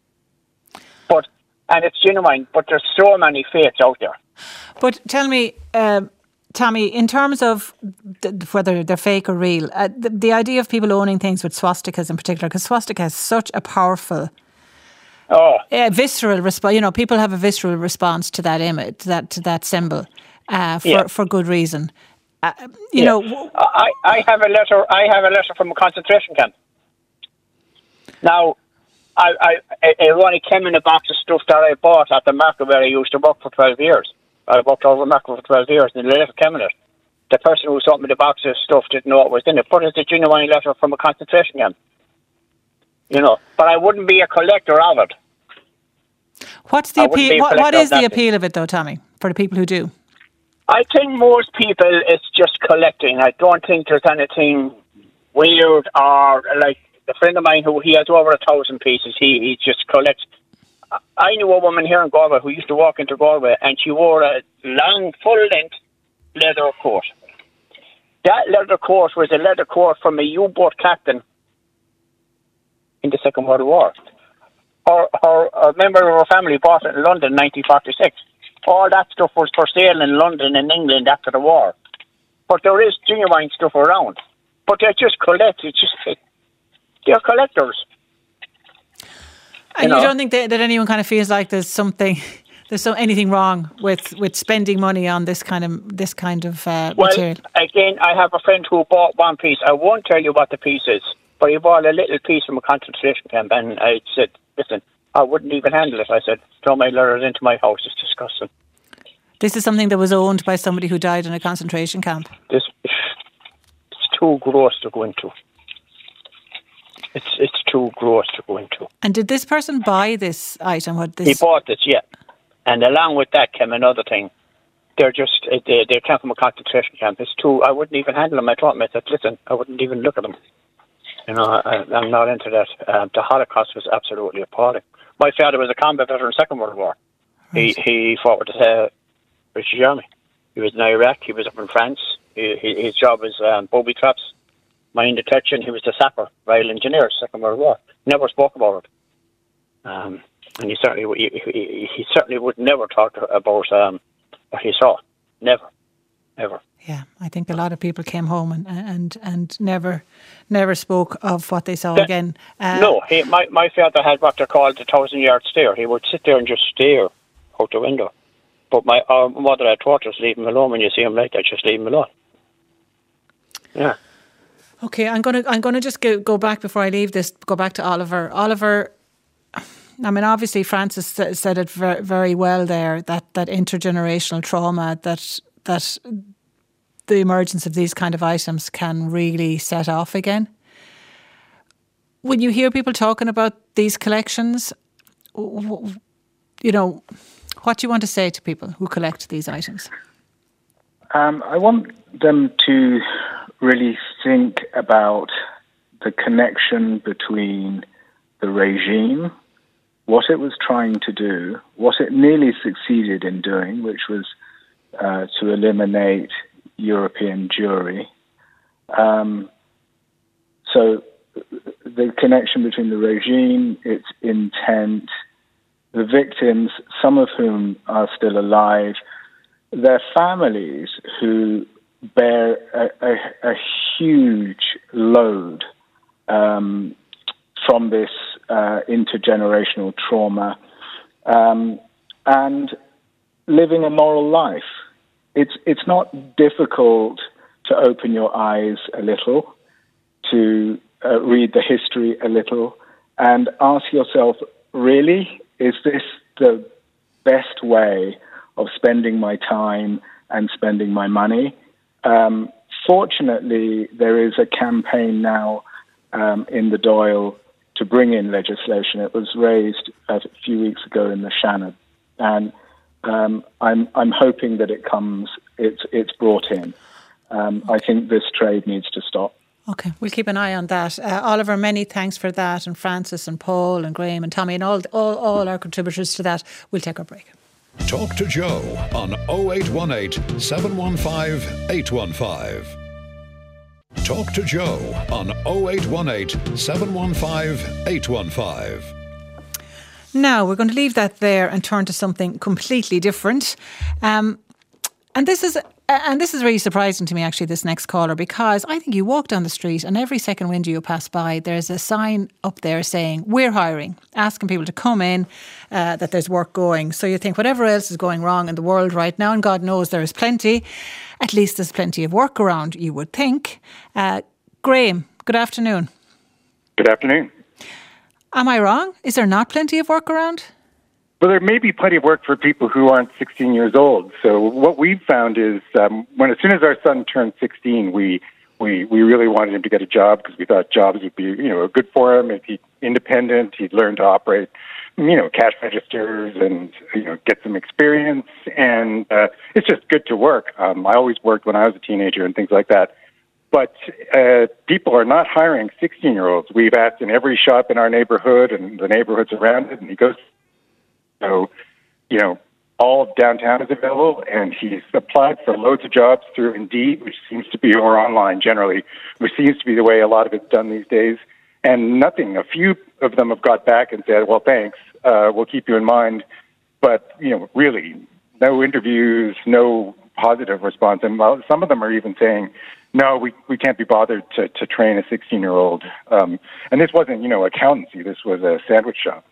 And it's genuine, but there's so many fakes out there. But tell me, Tommy, in terms of whether they're fake or real, the idea of people owning things with swastikas in particular, because swastika has such a powerful, visceral response. People have a visceral response to that image, to that symbol, for good reason. I have a letter. I have a letter from a concentration camp. Now, I only came in a box of stuff that I bought at the market where I used to work for 12 years. I worked over the market for 12 years, and the letter came in it. The person who sent me the box of stuff didn't know what was in it, but it's a genuine letter from a concentration camp. But I wouldn't be a collector of it. What's the appeal? What is the appeal of it, though, Tommy, for the people who do? I think most people, it's just collecting. I don't think there's anything weird or like a friend of mine who he has over 1,000 pieces. He just collects. I knew a woman here in Galway who used to walk into Galway, and she wore a long, full-length leather coat. That leather coat was a leather coat from a U-boat captain in the Second World War. A member of her family bought it in London in 1946. All that stuff was for sale in London and England after the war. But there is genuine stuff around. But they just collect. They're collectors. And you don't think that anyone kind of feels like there's anything wrong with spending money on this kind of material? Well, again, I have a friend who bought one piece. I won't tell you what the piece is, but he bought a little piece from a concentration camp, and I said, listen, I wouldn't even handle it. I said, throw my letters into my house. It's disgusting. This is something that was owned by somebody who died in a concentration camp. It's too gross to go into. It's too gross to go into. And did this person buy this item? He bought it, yeah. And along with that came another thing. They came from a concentration camp. It's too. I wouldn't even handle them. I told him, I said, listen, I wouldn't even look at them. I'm not into that. The Holocaust was absolutely appalling. My father was a combat veteran in the Second World War. Right. He fought with the British Army. He was in Iraq. He was up in France. His job was booby traps. Mind detection. He was the sapper, Royal Engineer, Second World War. Never spoke about it. And he certainly would never talk about what he saw. Never, ever. Yeah, I think a lot of people came home and never spoke of what they saw again. No, my father had what they called the 1,000-yard stare. He would sit there and just stare out the window. But our mother had taught us, leave him alone. When you see him like that, just leave him alone. Yeah. Okay, I'm gonna just go back before I leave this. Go back to Oliver. Oliver, I mean, obviously Francis said it very, very well there. That intergenerational trauma, that the emergence of these kind of items can really set off again. When you hear people talking about these collections, you know, what do you want to say to people who collect these items? I want them to really think about the connection between the regime, what it was trying to do, what it nearly succeeded in doing, which was to eliminate European Jewry. So the connection between the regime, its intent, the victims, some of whom are still alive, their families who bear a huge load from this intergenerational trauma, and living a moral life. It's not difficult to open your eyes a little, to read the history a little, and ask yourself, really, is this the best way of spending my time and spending my money? Fortunately, there is a campaign now in the Dáil to bring in legislation. It was raised a few weeks ago in the Shannon, and I'm hoping that it's brought in. I think this trade needs to stop. Okay, we'll keep an eye on that. Oliver, many thanks for that, and Francis and Paul and Graham and Tommy and all our contributors to that. We'll take our break. Talk to Joe on 0818 715 815. Talk to Joe on 0818 715 815. Now, we're going to leave that there and turn to something completely different. And this is really surprising to me, actually, this next caller, because I think you walk down the street and every second window you pass by, there's a sign up there saying, we're hiring, asking people to come in, that there's work going. So you think whatever else is going wrong in the world right now, and God knows there is plenty, at least there's plenty of work around, you would think. Graham, good afternoon. Good afternoon. Am I wrong? Is there not plenty of work around? Well, there may be plenty of work for people who aren't 16 years old. So what we've found is as soon as our son turned 16, we really wanted him to get a job because we thought jobs would be, good for him. If he's independent, he'd learn to operate, cash registers and, get some experience. And it's just good to work. I always worked when I was a teenager and things like that. But people are not hiring 16-year-olds. We've asked in every shop in our neighborhood and the neighborhoods around it, and he goes, all of downtown is available, and he's applied for loads of jobs through Indeed, which seems to be, or online generally, which seems to be the way a lot of it's done these days. And nothing. A few of them have got back and said, well, thanks, we'll keep you in mind. But, really, no interviews, no positive response. And some of them are even saying, no, we can't be bothered to train a 16-year-old. And this wasn't, accountancy. This was a sandwich shop.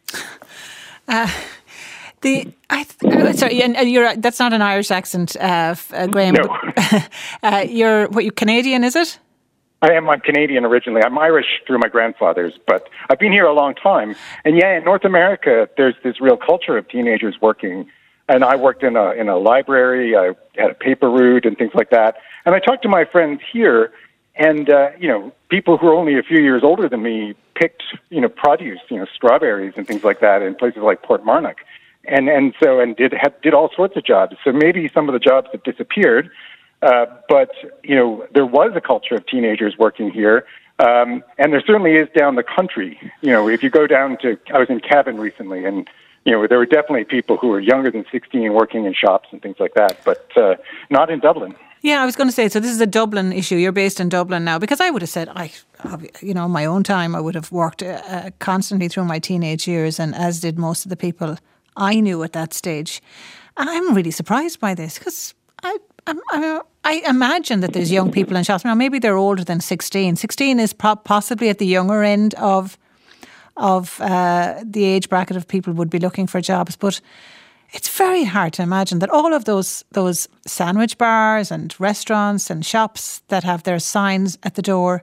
Sorry, and that's not an Irish accent, Graham. No. You're Canadian, is it? I am. I'm Canadian originally. I'm Irish through my grandfathers, but I've been here a long time. And in North America, there's this real culture of teenagers working. And I worked in a library. I had a paper route and things like that. And I talked to my friends here, and people who are only a few years older than me picked produce, strawberries and things like that in places like Portmarnock, and did all sorts of jobs. So maybe some of the jobs have disappeared, but there was a culture of teenagers working here, and there certainly is down the country. If you go down to, I was in Cavan recently, and there were definitely people who were younger than 16 working in shops and things like that, but not in Dublin. Yeah, I was going to say, so this is a Dublin issue. You're based in Dublin now, because I would have said, in my own time, I would have worked constantly through my teenage years, and as did most of the people I knew at that stage. I'm really surprised by this, because I imagine that there's young people in shops. Now, maybe they're older than 16. 16 is possibly at the younger end of the age bracket of people would be looking for jobs, but it's very hard to imagine that all of those sandwich bars and restaurants and shops that have their signs at the door.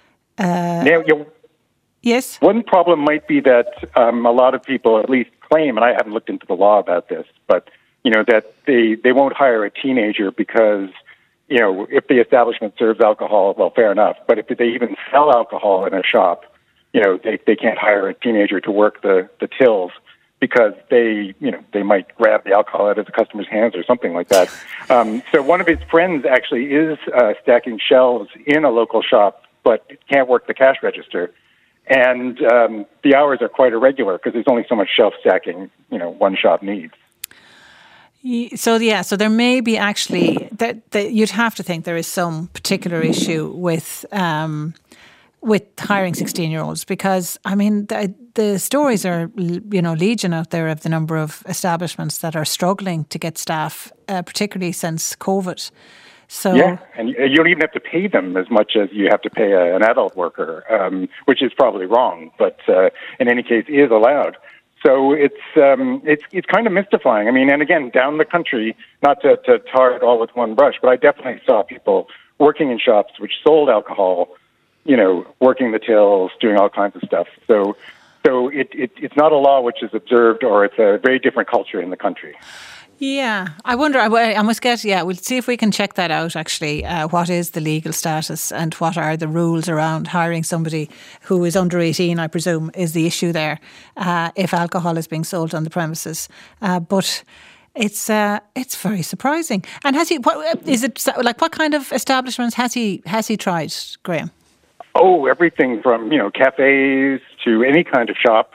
Yes? One problem might be that a lot of people at least claim, and I haven't looked into the law about this, but that they won't hire a teenager because, if the establishment serves alcohol, well, fair enough. But if they even sell alcohol in a shop, they can't hire a teenager to work the tills, because they might grab the alcohol out of the customer's hands or something like that. So one of his friends actually is stacking shelves in a local shop, but can't work the cash register. And the hours are quite irregular because there's only so much shelf stacking, one shop needs. So there may be actually that you'd have to think there is some particular issue with hiring 16-year-olds, because the stories are legion out there of the number of establishments that are struggling to get staff, particularly since COVID. So yeah, and you don't even have to pay them as much as you have to pay an adult worker, which is probably wrong, but in any case is allowed. So it's kind of mystifying. And again, down the country, not to tar it all with one brush, but I definitely saw people working in shops which sold alcohol, working the tills, doing all kinds of stuff. So it's not a law which is observed, or it's a very different culture in the country. Yeah, I wonder, I must get, we'll see if we can check that out actually. What is the legal status and what are the rules around hiring somebody who is under 18, I presume, is the issue there, if alcohol is being sold on the premises. But it's very surprising. And what kind of establishments has he tried, Graham? Oh, everything from, cafes to any kind of shop.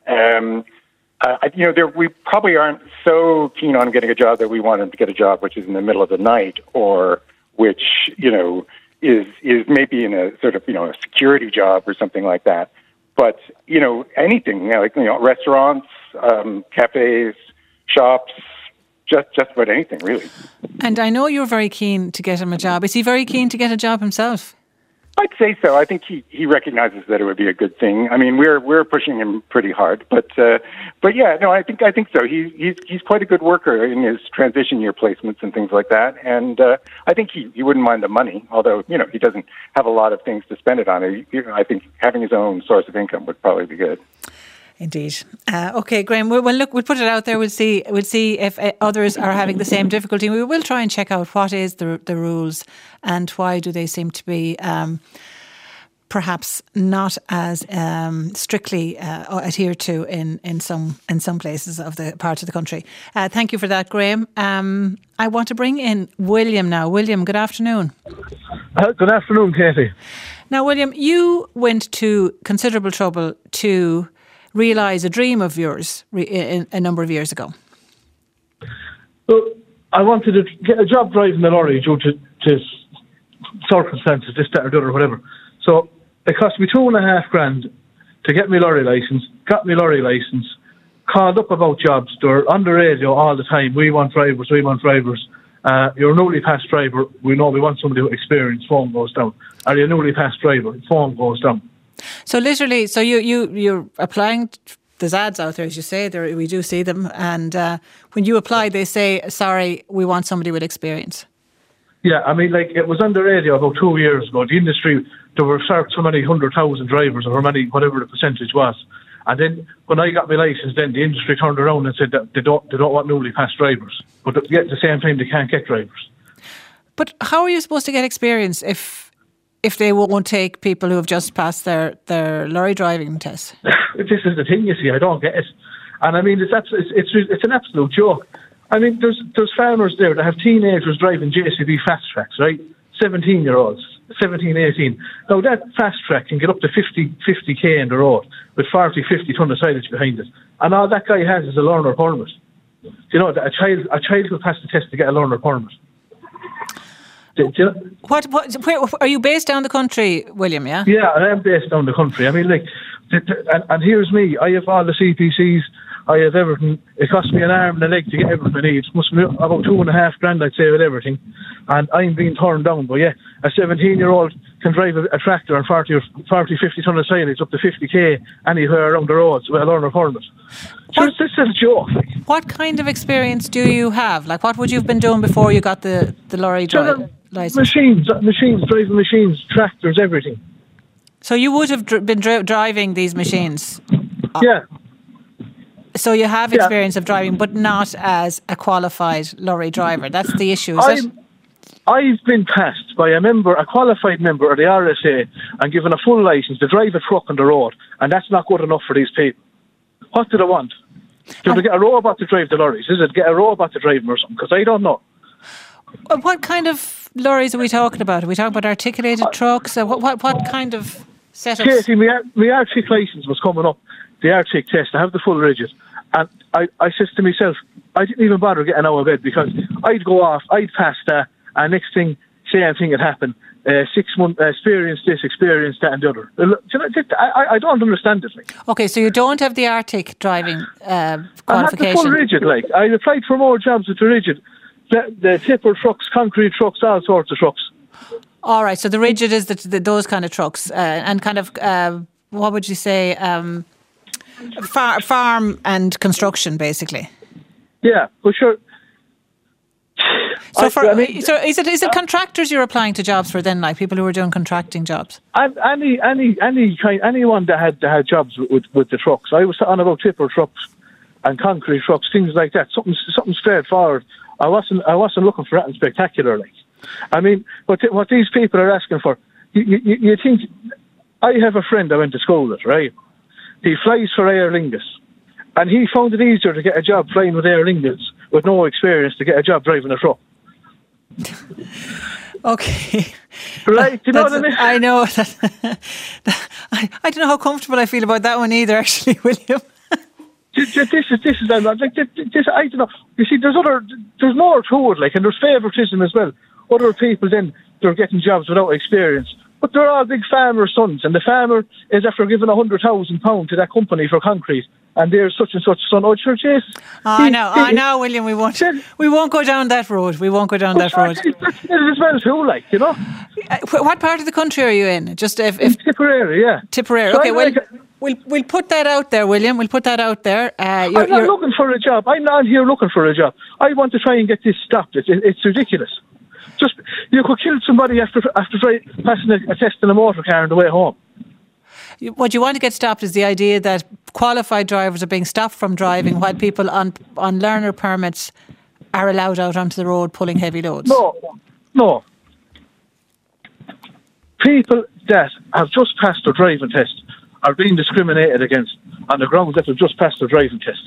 We probably aren't so keen on getting a job that we want him to get a job which is in the middle of the night, or which, is maybe in a sort of, a security job or something like that. But, anything, restaurants, cafes, shops, just about anything, really. And I know you're very keen to get him a job. Is he very keen to get a job himself? I'd say so. I think he recognizes that it would be a good thing. We're pushing him pretty hard, but yeah, no, I think so. He's quite a good worker in his transition year placements and things like that, and I think he wouldn't mind the money. Although he doesn't have a lot of things to spend it on. I think having his own source of income would probably be good. Indeed. Okay, Graham. We'll put it out there. We'll see if others are having the same difficulty. We will try and check out what is the rules and why do they seem to be perhaps not as strictly adhered to in some places of the parts of the country. Thank you for that, Graham. I want to bring in William now. William, good afternoon. Good afternoon, Katie. Now, William, you went to considerable trouble to realise a dream of yours a number of years ago. Well, I wanted to get a job driving a lorry due to circumstances, this, that or the other, whatever. So it cost me $2,500 to get my lorry licence, got my lorry licence, called up about jobs. They're on the radio all the time. We want drivers. You're a newly passed driver. We know we want somebody with experience. Phone goes down. Are you a newly passed driver? Phone goes down. So literally, you're applying. There's ads out there, as you say. We do see them, and when you apply, they say, "Sorry, we want somebody with experience." Yeah, it was on the radio about 2 years ago. The industry, there were so many 100,000 drivers, or whatever the percentage was. And then when I got my licence, then the industry turned around and said that they don't want newly passed drivers, but at the same time they can't get drivers. But how are you supposed to get experience if they won't take people who have just passed their lorry driving test? This is the thing, you see. I don't get it. And it's an absolute joke. There's farmers there that have teenagers driving JCB fast tracks, right? 17-year-olds, 17, 18. Now that fast track can get up to 50k in the road with 40, 50 ton of silage behind it. And all that guy has is a learner permit. A child will pass the test to get a learner permit. What? Where are you based down the country, William? Yeah. Yeah, I am based down the country. I mean, like, and here's me. I have all the CPCs. I have everything. It costs me an arm and a leg to get everything I need. It must be about $2,500, I'd say, with everything. And I'm being turned down. But yeah, a 17-year-old can drive a tractor and 40, 50 ton of silage up to 50k anywhere around the roads with a learner permit. This is a joke. Like. What kind of experience do you have? Like, what would you have been doing before you got the lorry license? Machines, driving machines, tractors, everything. So you would have been driving these machines? Yeah. So you have experience of driving, but not as a qualified lorry driver. That's the issue, is it? I've been passed by a qualified member of the RSA, and given a full licence to drive a truck on the road, and that's not good enough for these people. What do they want? Do they get a robot to drive the lorries? Is it get a robot to drive them or something? Because I don't know. What kind of lorries are we talking about? Are we talking about articulated trucks? What kind of setups? Katie, my Arctic licence was coming up, the Arctic test. I have the full rigid. And I said to myself, I didn't even bother getting out of bed because I'd go off, I'd pass that, and next thing, same thing had happened. 6 months, experience this, experience that, and the other. I don't understand it. Like. Okay, so you don't have the Arctic driving qualification. I have the full rigid. Like I applied for more jobs with the rigid, the tipper trucks, concrete trucks, all sorts of trucks. All right, so the rigid is those kind of trucks, and kind of what would you say? Farm and construction, basically. Yeah, well, sure. So, is it contractors you're applying to jobs for then, like people who are doing contracting jobs? Anyone that had jobs with the trucks. I was on about tipper trucks and concrete trucks, things like that. Something straightforward. I wasn't looking for that spectacular. Like, I mean, what these people are asking for. You think? I have a friend I went to school with, right? He flies for Aer Lingus, and he found it easier to get a job flying with Aer Lingus with no experience to get a job driving a truck. Okay. Right, do you know what I mean? I know. I don't know how comfortable I feel about that one either, actually, William. This is I don't know. You see, there's more to it, like, and there's favouritism as well. Other people then, they're getting jobs without experience. But they're all big farmer sons, and the farmer is after giving £100,000 to that company for concrete, and there's such and such son. Oh, sure, Jesus. I know, William. We won't go down that road. We won't go down that road. That's as well too, like, you know. What part of the country are you in? Just if Tipperary, yeah. Tipperary. So okay, we'll put that out there, William. We'll put that out there. I'm not looking for a job. I'm not here looking for a job. I want to try and get this stopped. It's ridiculous. Just you could kill somebody after passing a test in a motor car on the way home. What you want to get stopped is the idea that qualified drivers are being stopped from driving while people on learner permits are allowed out onto the road pulling heavy loads. No. People that have just passed their driving test are being discriminated against on the grounds that they've just passed their driving test.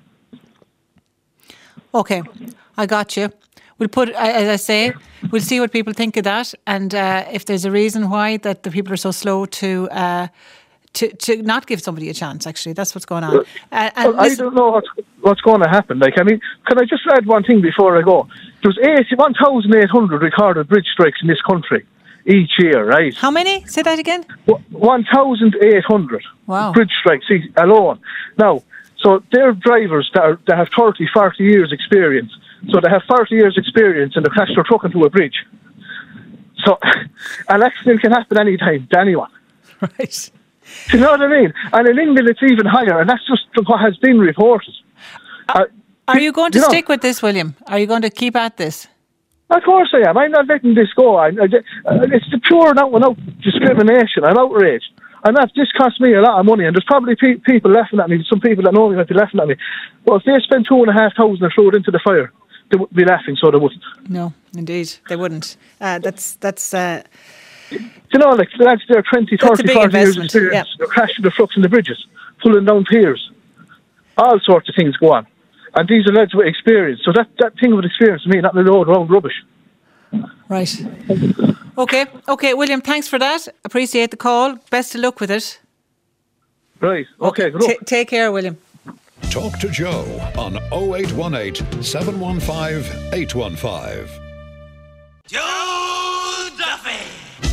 Okay, I got you. We'll put, as I say, we'll see what people think of that, and if there's a reason why that the people are so slow to not give somebody a chance. Actually, that's what's going on. I don't know what's going to happen. Like, I mean, can I just add one thing before I go? There's 1,800 recorded bridge strikes in this country each year, right? How many? Say that again. 1,800. Wow. Bridge strikes alone. Now, so they're drivers that have 30, 40 years experience. So they have 30 years experience and they crash their truck into a bridge. So an accident can happen anytime to anyone. Right. Do you know what I mean? And in England it's even higher, and that's just what has been reported. Are you going to stick with this, William? Are you going to keep at this? Of course I am. I'm not letting this go. It's the pure out discrimination. I'm outraged. And this cost me a lot of money, and there's probably people laughing at me, some people that know me might be laughing at me. Well, if they spend $2,500 and throw it into the fire, they wouldn't be laughing, so they wouldn't. No, indeed, they wouldn't. That's you know, like, the lads there 20, 30, 40 years experience, they're crashing the trucks and the bridges, pulling down piers. All sorts of things go on. And these are lads with experience. So that thing with experience to me, not the load around rubbish. Right. Okay, William, thanks for that. Appreciate the call. Best of luck with it. Right, okay, good luck. Take care, William. Talk to Joe on 0818 715 815. Joe!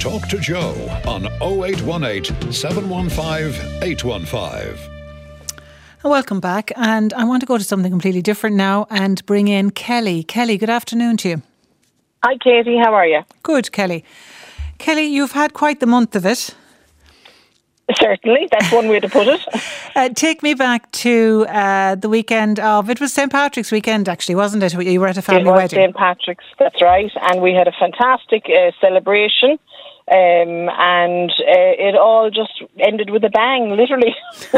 Talk to Joe on 0818 715 815. Welcome back, and I want to go to something completely different now and bring in Kelly. Kelly, good afternoon to you. Hi Katie, how are you? Good, Kelly. Kelly, you've had quite the month of it. Certainly, that's one way to put it. Take me back to the weekend of, it was St. Patrick's weekend actually, wasn't it? You were at a family wedding. St. Patrick's, that's right, and we had a fantastic celebration. And it all just ended with a bang, literally.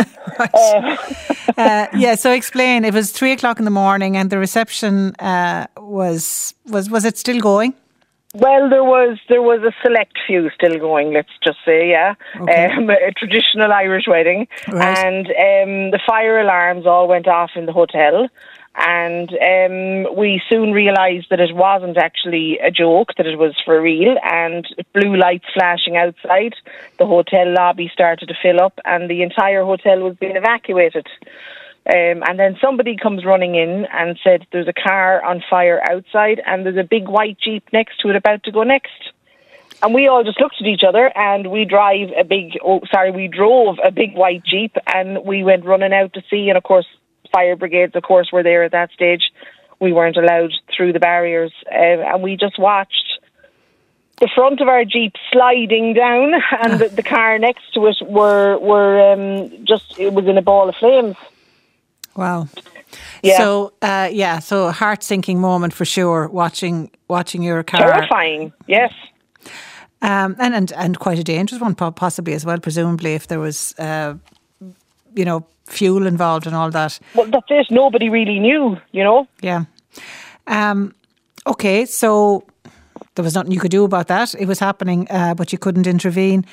So explain. It was 3:00 in the morning, and the reception was it still going? Well, there was a select few still going. Let's just say, yeah, okay. A traditional Irish wedding, right. And the fire alarms all went off in the hotel. And we soon realised that it wasn't actually a joke, that it was for real, and blue lights flashing outside. The hotel lobby started to fill up, and the entire hotel was being evacuated. And then somebody comes running in and said there's a car on fire outside, and there's a big white Jeep next to it about to go next. And we all just looked at each other, and we drove a big white Jeep, and we went running out to see, and of course, fire brigades, of course, were there at that stage. We weren't allowed through the barriers, and we just watched the front of our Jeep sliding down, and the car next to it it was in a ball of flames. Wow. Yeah. So a heart-sinking moment for sure, watching your car. Terrifying, yes. And quite a dangerous one, possibly as well, presumably, if there was, fuel involved and all that. Well, that's it. Nobody really knew, Yeah. Okay, so there was nothing you could do about that. It was happening, but you couldn't intervene.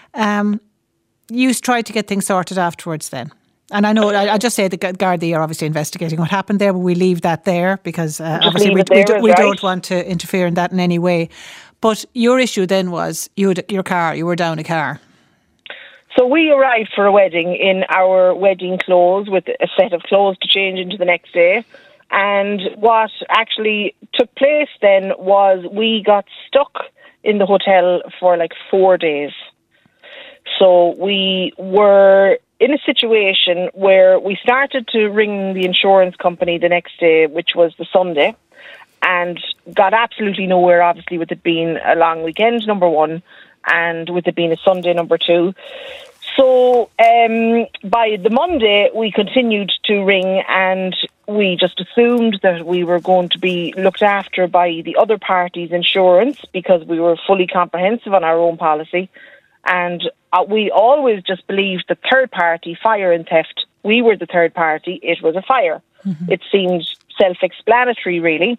You tried to get things sorted afterwards then. And I know, I just say the Gardaí are obviously investigating what happened there, but we leave that there because obviously we don't want to interfere in that in any way. But your issue then was you were down a car. So we arrived for a wedding in our wedding clothes with a set of clothes to change into the next day. And what actually took place then was we got stuck in the hotel for like 4 days. So we were in a situation where we started to ring the insurance company the next day, which was the Sunday, and got absolutely nowhere, obviously, with it being a long weekend, number one, and with it being a Sunday, number two. So by the Monday, we continued to ring, and we just assumed that we were going to be looked after by the other party's insurance because we were fully comprehensive on our own policy. And we always just believed the third party, fire and theft, we were the third party, it was a fire. Mm-hmm. It seemed self-explanatory, really.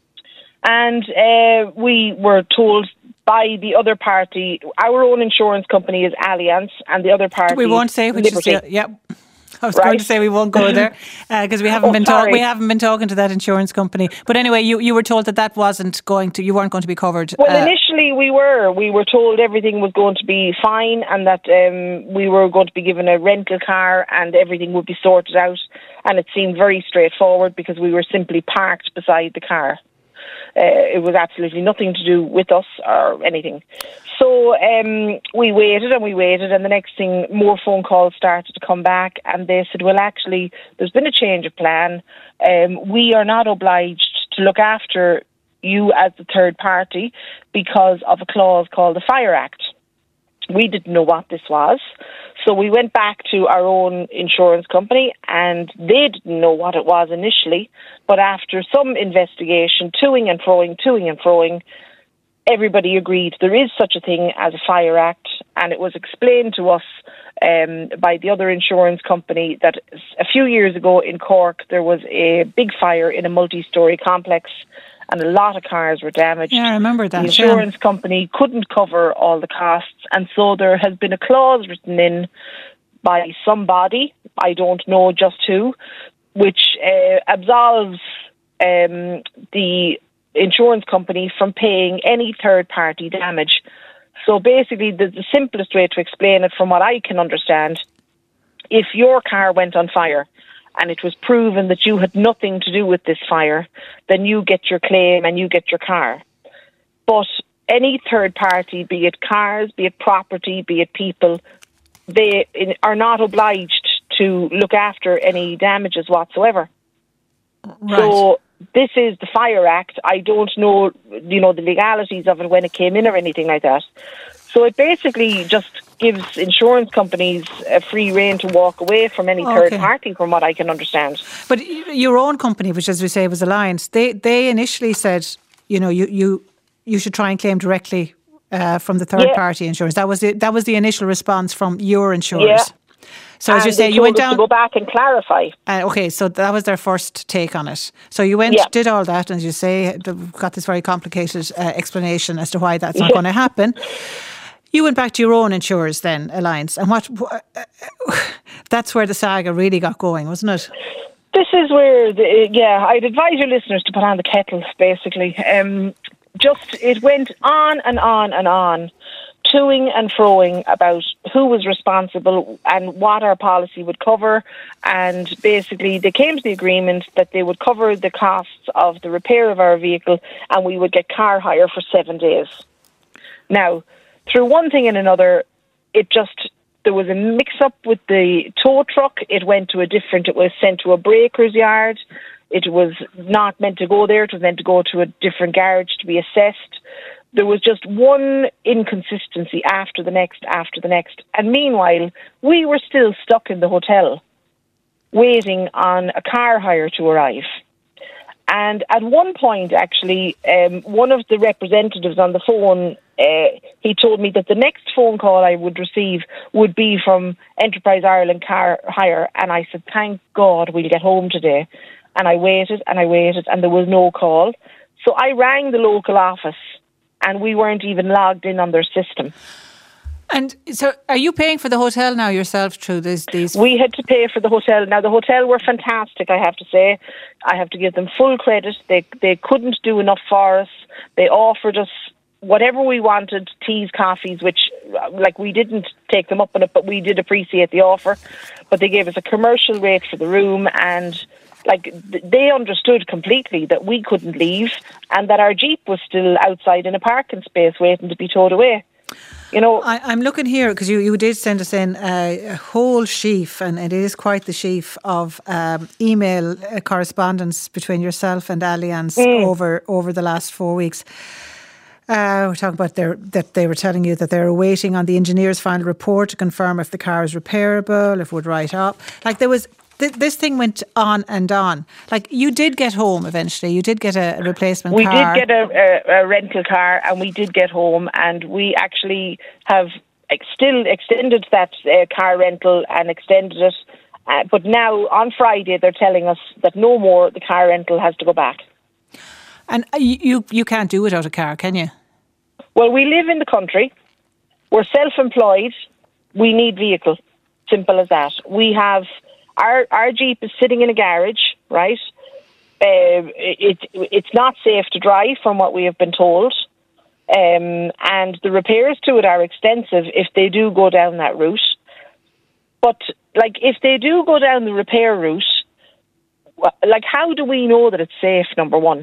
And we were told by the other party, our own insurance company is Allianz, and the other party, we won't say which Liberty. Is yep. I was going to say we won't go there because we haven't been talking to that insurance company. But anyway, you were told that you weren't going to be covered. Well, initially we were told everything was going to be fine, and that we were going to be given a rental car and everything would be sorted out. And it seemed very straightforward because we were simply parked beside the car. It was absolutely nothing to do with us or anything. So we waited, and the next thing, more phone calls started to come back, and they said, well, actually, there's been a change of plan. We are not obliged to look after you as the third party because of a clause called the Fire Act. We didn't know what this was. So we went back to our own insurance company, and they didn't know what it was initially. But after some investigation, toing and froing, everybody agreed there is such a thing as a Fire Act. And it was explained to us by the other insurance company that a few years ago in Cork, there was a big fire in a multi-storey complex, and a lot of cars were damaged. Yeah, I remember that. The insurance company couldn't cover all the costs, and so there has been a clause written in by somebody, I don't know just who, which absolves the insurance company from paying any third-party damage. So basically, the simplest way to explain it, from what I can understand, if your car went on fire and it was proven that you had nothing to do with this fire, then you get your claim and you get your car. But any third party, be it cars, be it property, be it people, they are not obliged to look after any damages whatsoever. Right. So this is the Fire Act. I don't know, the legalities of it when it came in or anything like that. So it basically just gives insurance companies a free rein to walk away from any third party, from what I can understand. But your own company, which, as we say, was Alliance, they initially said, you should try and claim directly from the third party insurance. That was the initial response from your insurers. Yeah. So as you say, you went down to go back and clarify. Okay, so that was their first take on it. So you went, did all that, and as you say, got this very complicated explanation as to why that's not going to happen. You went back to your own insurers then, Alliance, and that's where the saga really got going, wasn't it? This is where, I'd advise your listeners to put on the kettles, basically. It went on and on and on, toing and froing about who was responsible and what our policy would cover. And basically, they came to the agreement that they would cover the costs of the repair of our vehicle, and we would get car hire for 7 days. Now, through one thing and another, there was a mix-up with the tow truck. It was sent to a breaker's yard. It was not meant to go there. It was meant to go to a different garage to be assessed. There was just one inconsistency after the next. And meanwhile, we were still stuck in the hotel, waiting on a car hire to arrive. And at one point, actually, one of the representatives on the phone, he told me that the next phone call I would receive would be from Enterprise Ireland Car Hire. And I said, thank God we'll get home today. And I waited, and there was no call. So I rang the local office, and we weren't even logged in on their system. And so are you paying for the hotel now yourself through these? We had to pay for the hotel. Now, the hotel were fantastic, I have to say. I have to give them full credit. They couldn't do enough for us. They offered us whatever we wanted, teas, coffees, which, we didn't take them up on it, but we did appreciate the offer. But they gave us a commercial rate for the room, and they understood completely that we couldn't leave and that our Jeep was still outside in a parking space waiting to be towed away. I'm looking here because you did send us in a whole sheaf, and it is quite the sheaf of email correspondence between yourself and Alliance over the last 4 weeks. We're talking about that they were telling you that they're waiting on the engineer's final report to confirm if the car is repairable, if it would write up. This thing went on and on. You did get home eventually. You did get a replacement car. We did get a rental car, and we did get home, and we actually have still extended that car rental and extended it. But now, on Friday, they're telling us that no more, the car rental has to go back. And you can't do without a car, can you? Well, we live in the country. We're self-employed. We need vehicle. Simple as that. We have... Our Jeep is sitting in a garage, right? It's not safe to drive from what we have been told. And the repairs to it are extensive if they do go down that route. But, if they do go down the repair route, how do we know that it's safe, number one?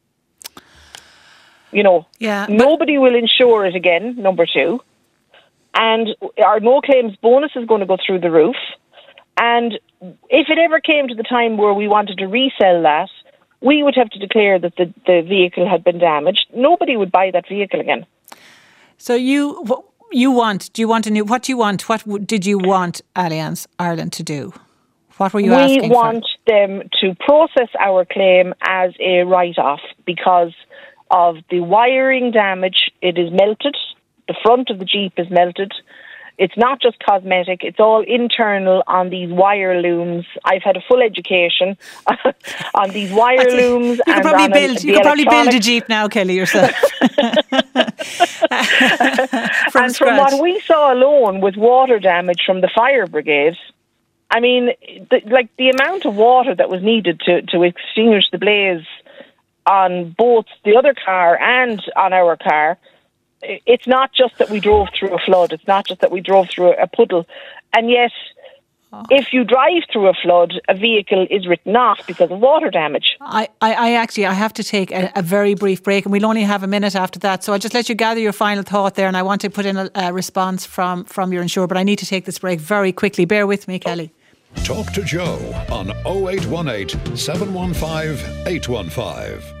Nobody will insure it again, number two. And our no-claims bonus is going to go through the roof. And if it ever came to the time where we wanted to resell that, we would have to declare that the vehicle had been damaged. Nobody would buy that vehicle again. So what do you want? What did you want Alliance Ireland to do? What were you asking for? We want them to process our claim as a write-off because of the wiring damage. It is melted. The front of the Jeep is melted. It's not just cosmetic, it's all internal on these wire looms. I've had a full education on these wire looms. You could probably build a Jeep now, Kelly, yourself. From what we saw alone with water damage from the fire brigade, I mean, the amount of water that was needed to extinguish the blaze on both the other car and on our car, it's not just that we drove through a flood. It's not just that we drove through a puddle. And yet, If you drive through a flood, a vehicle is written off because of water damage. I have to take a very brief break, and we'll only have a minute after that. So I'll just let you gather your final thought there, and I want to put in a response from your insurer, but I need to take this break very quickly. Bear with me, Kelly. Talk to Joe on 0818 715 815.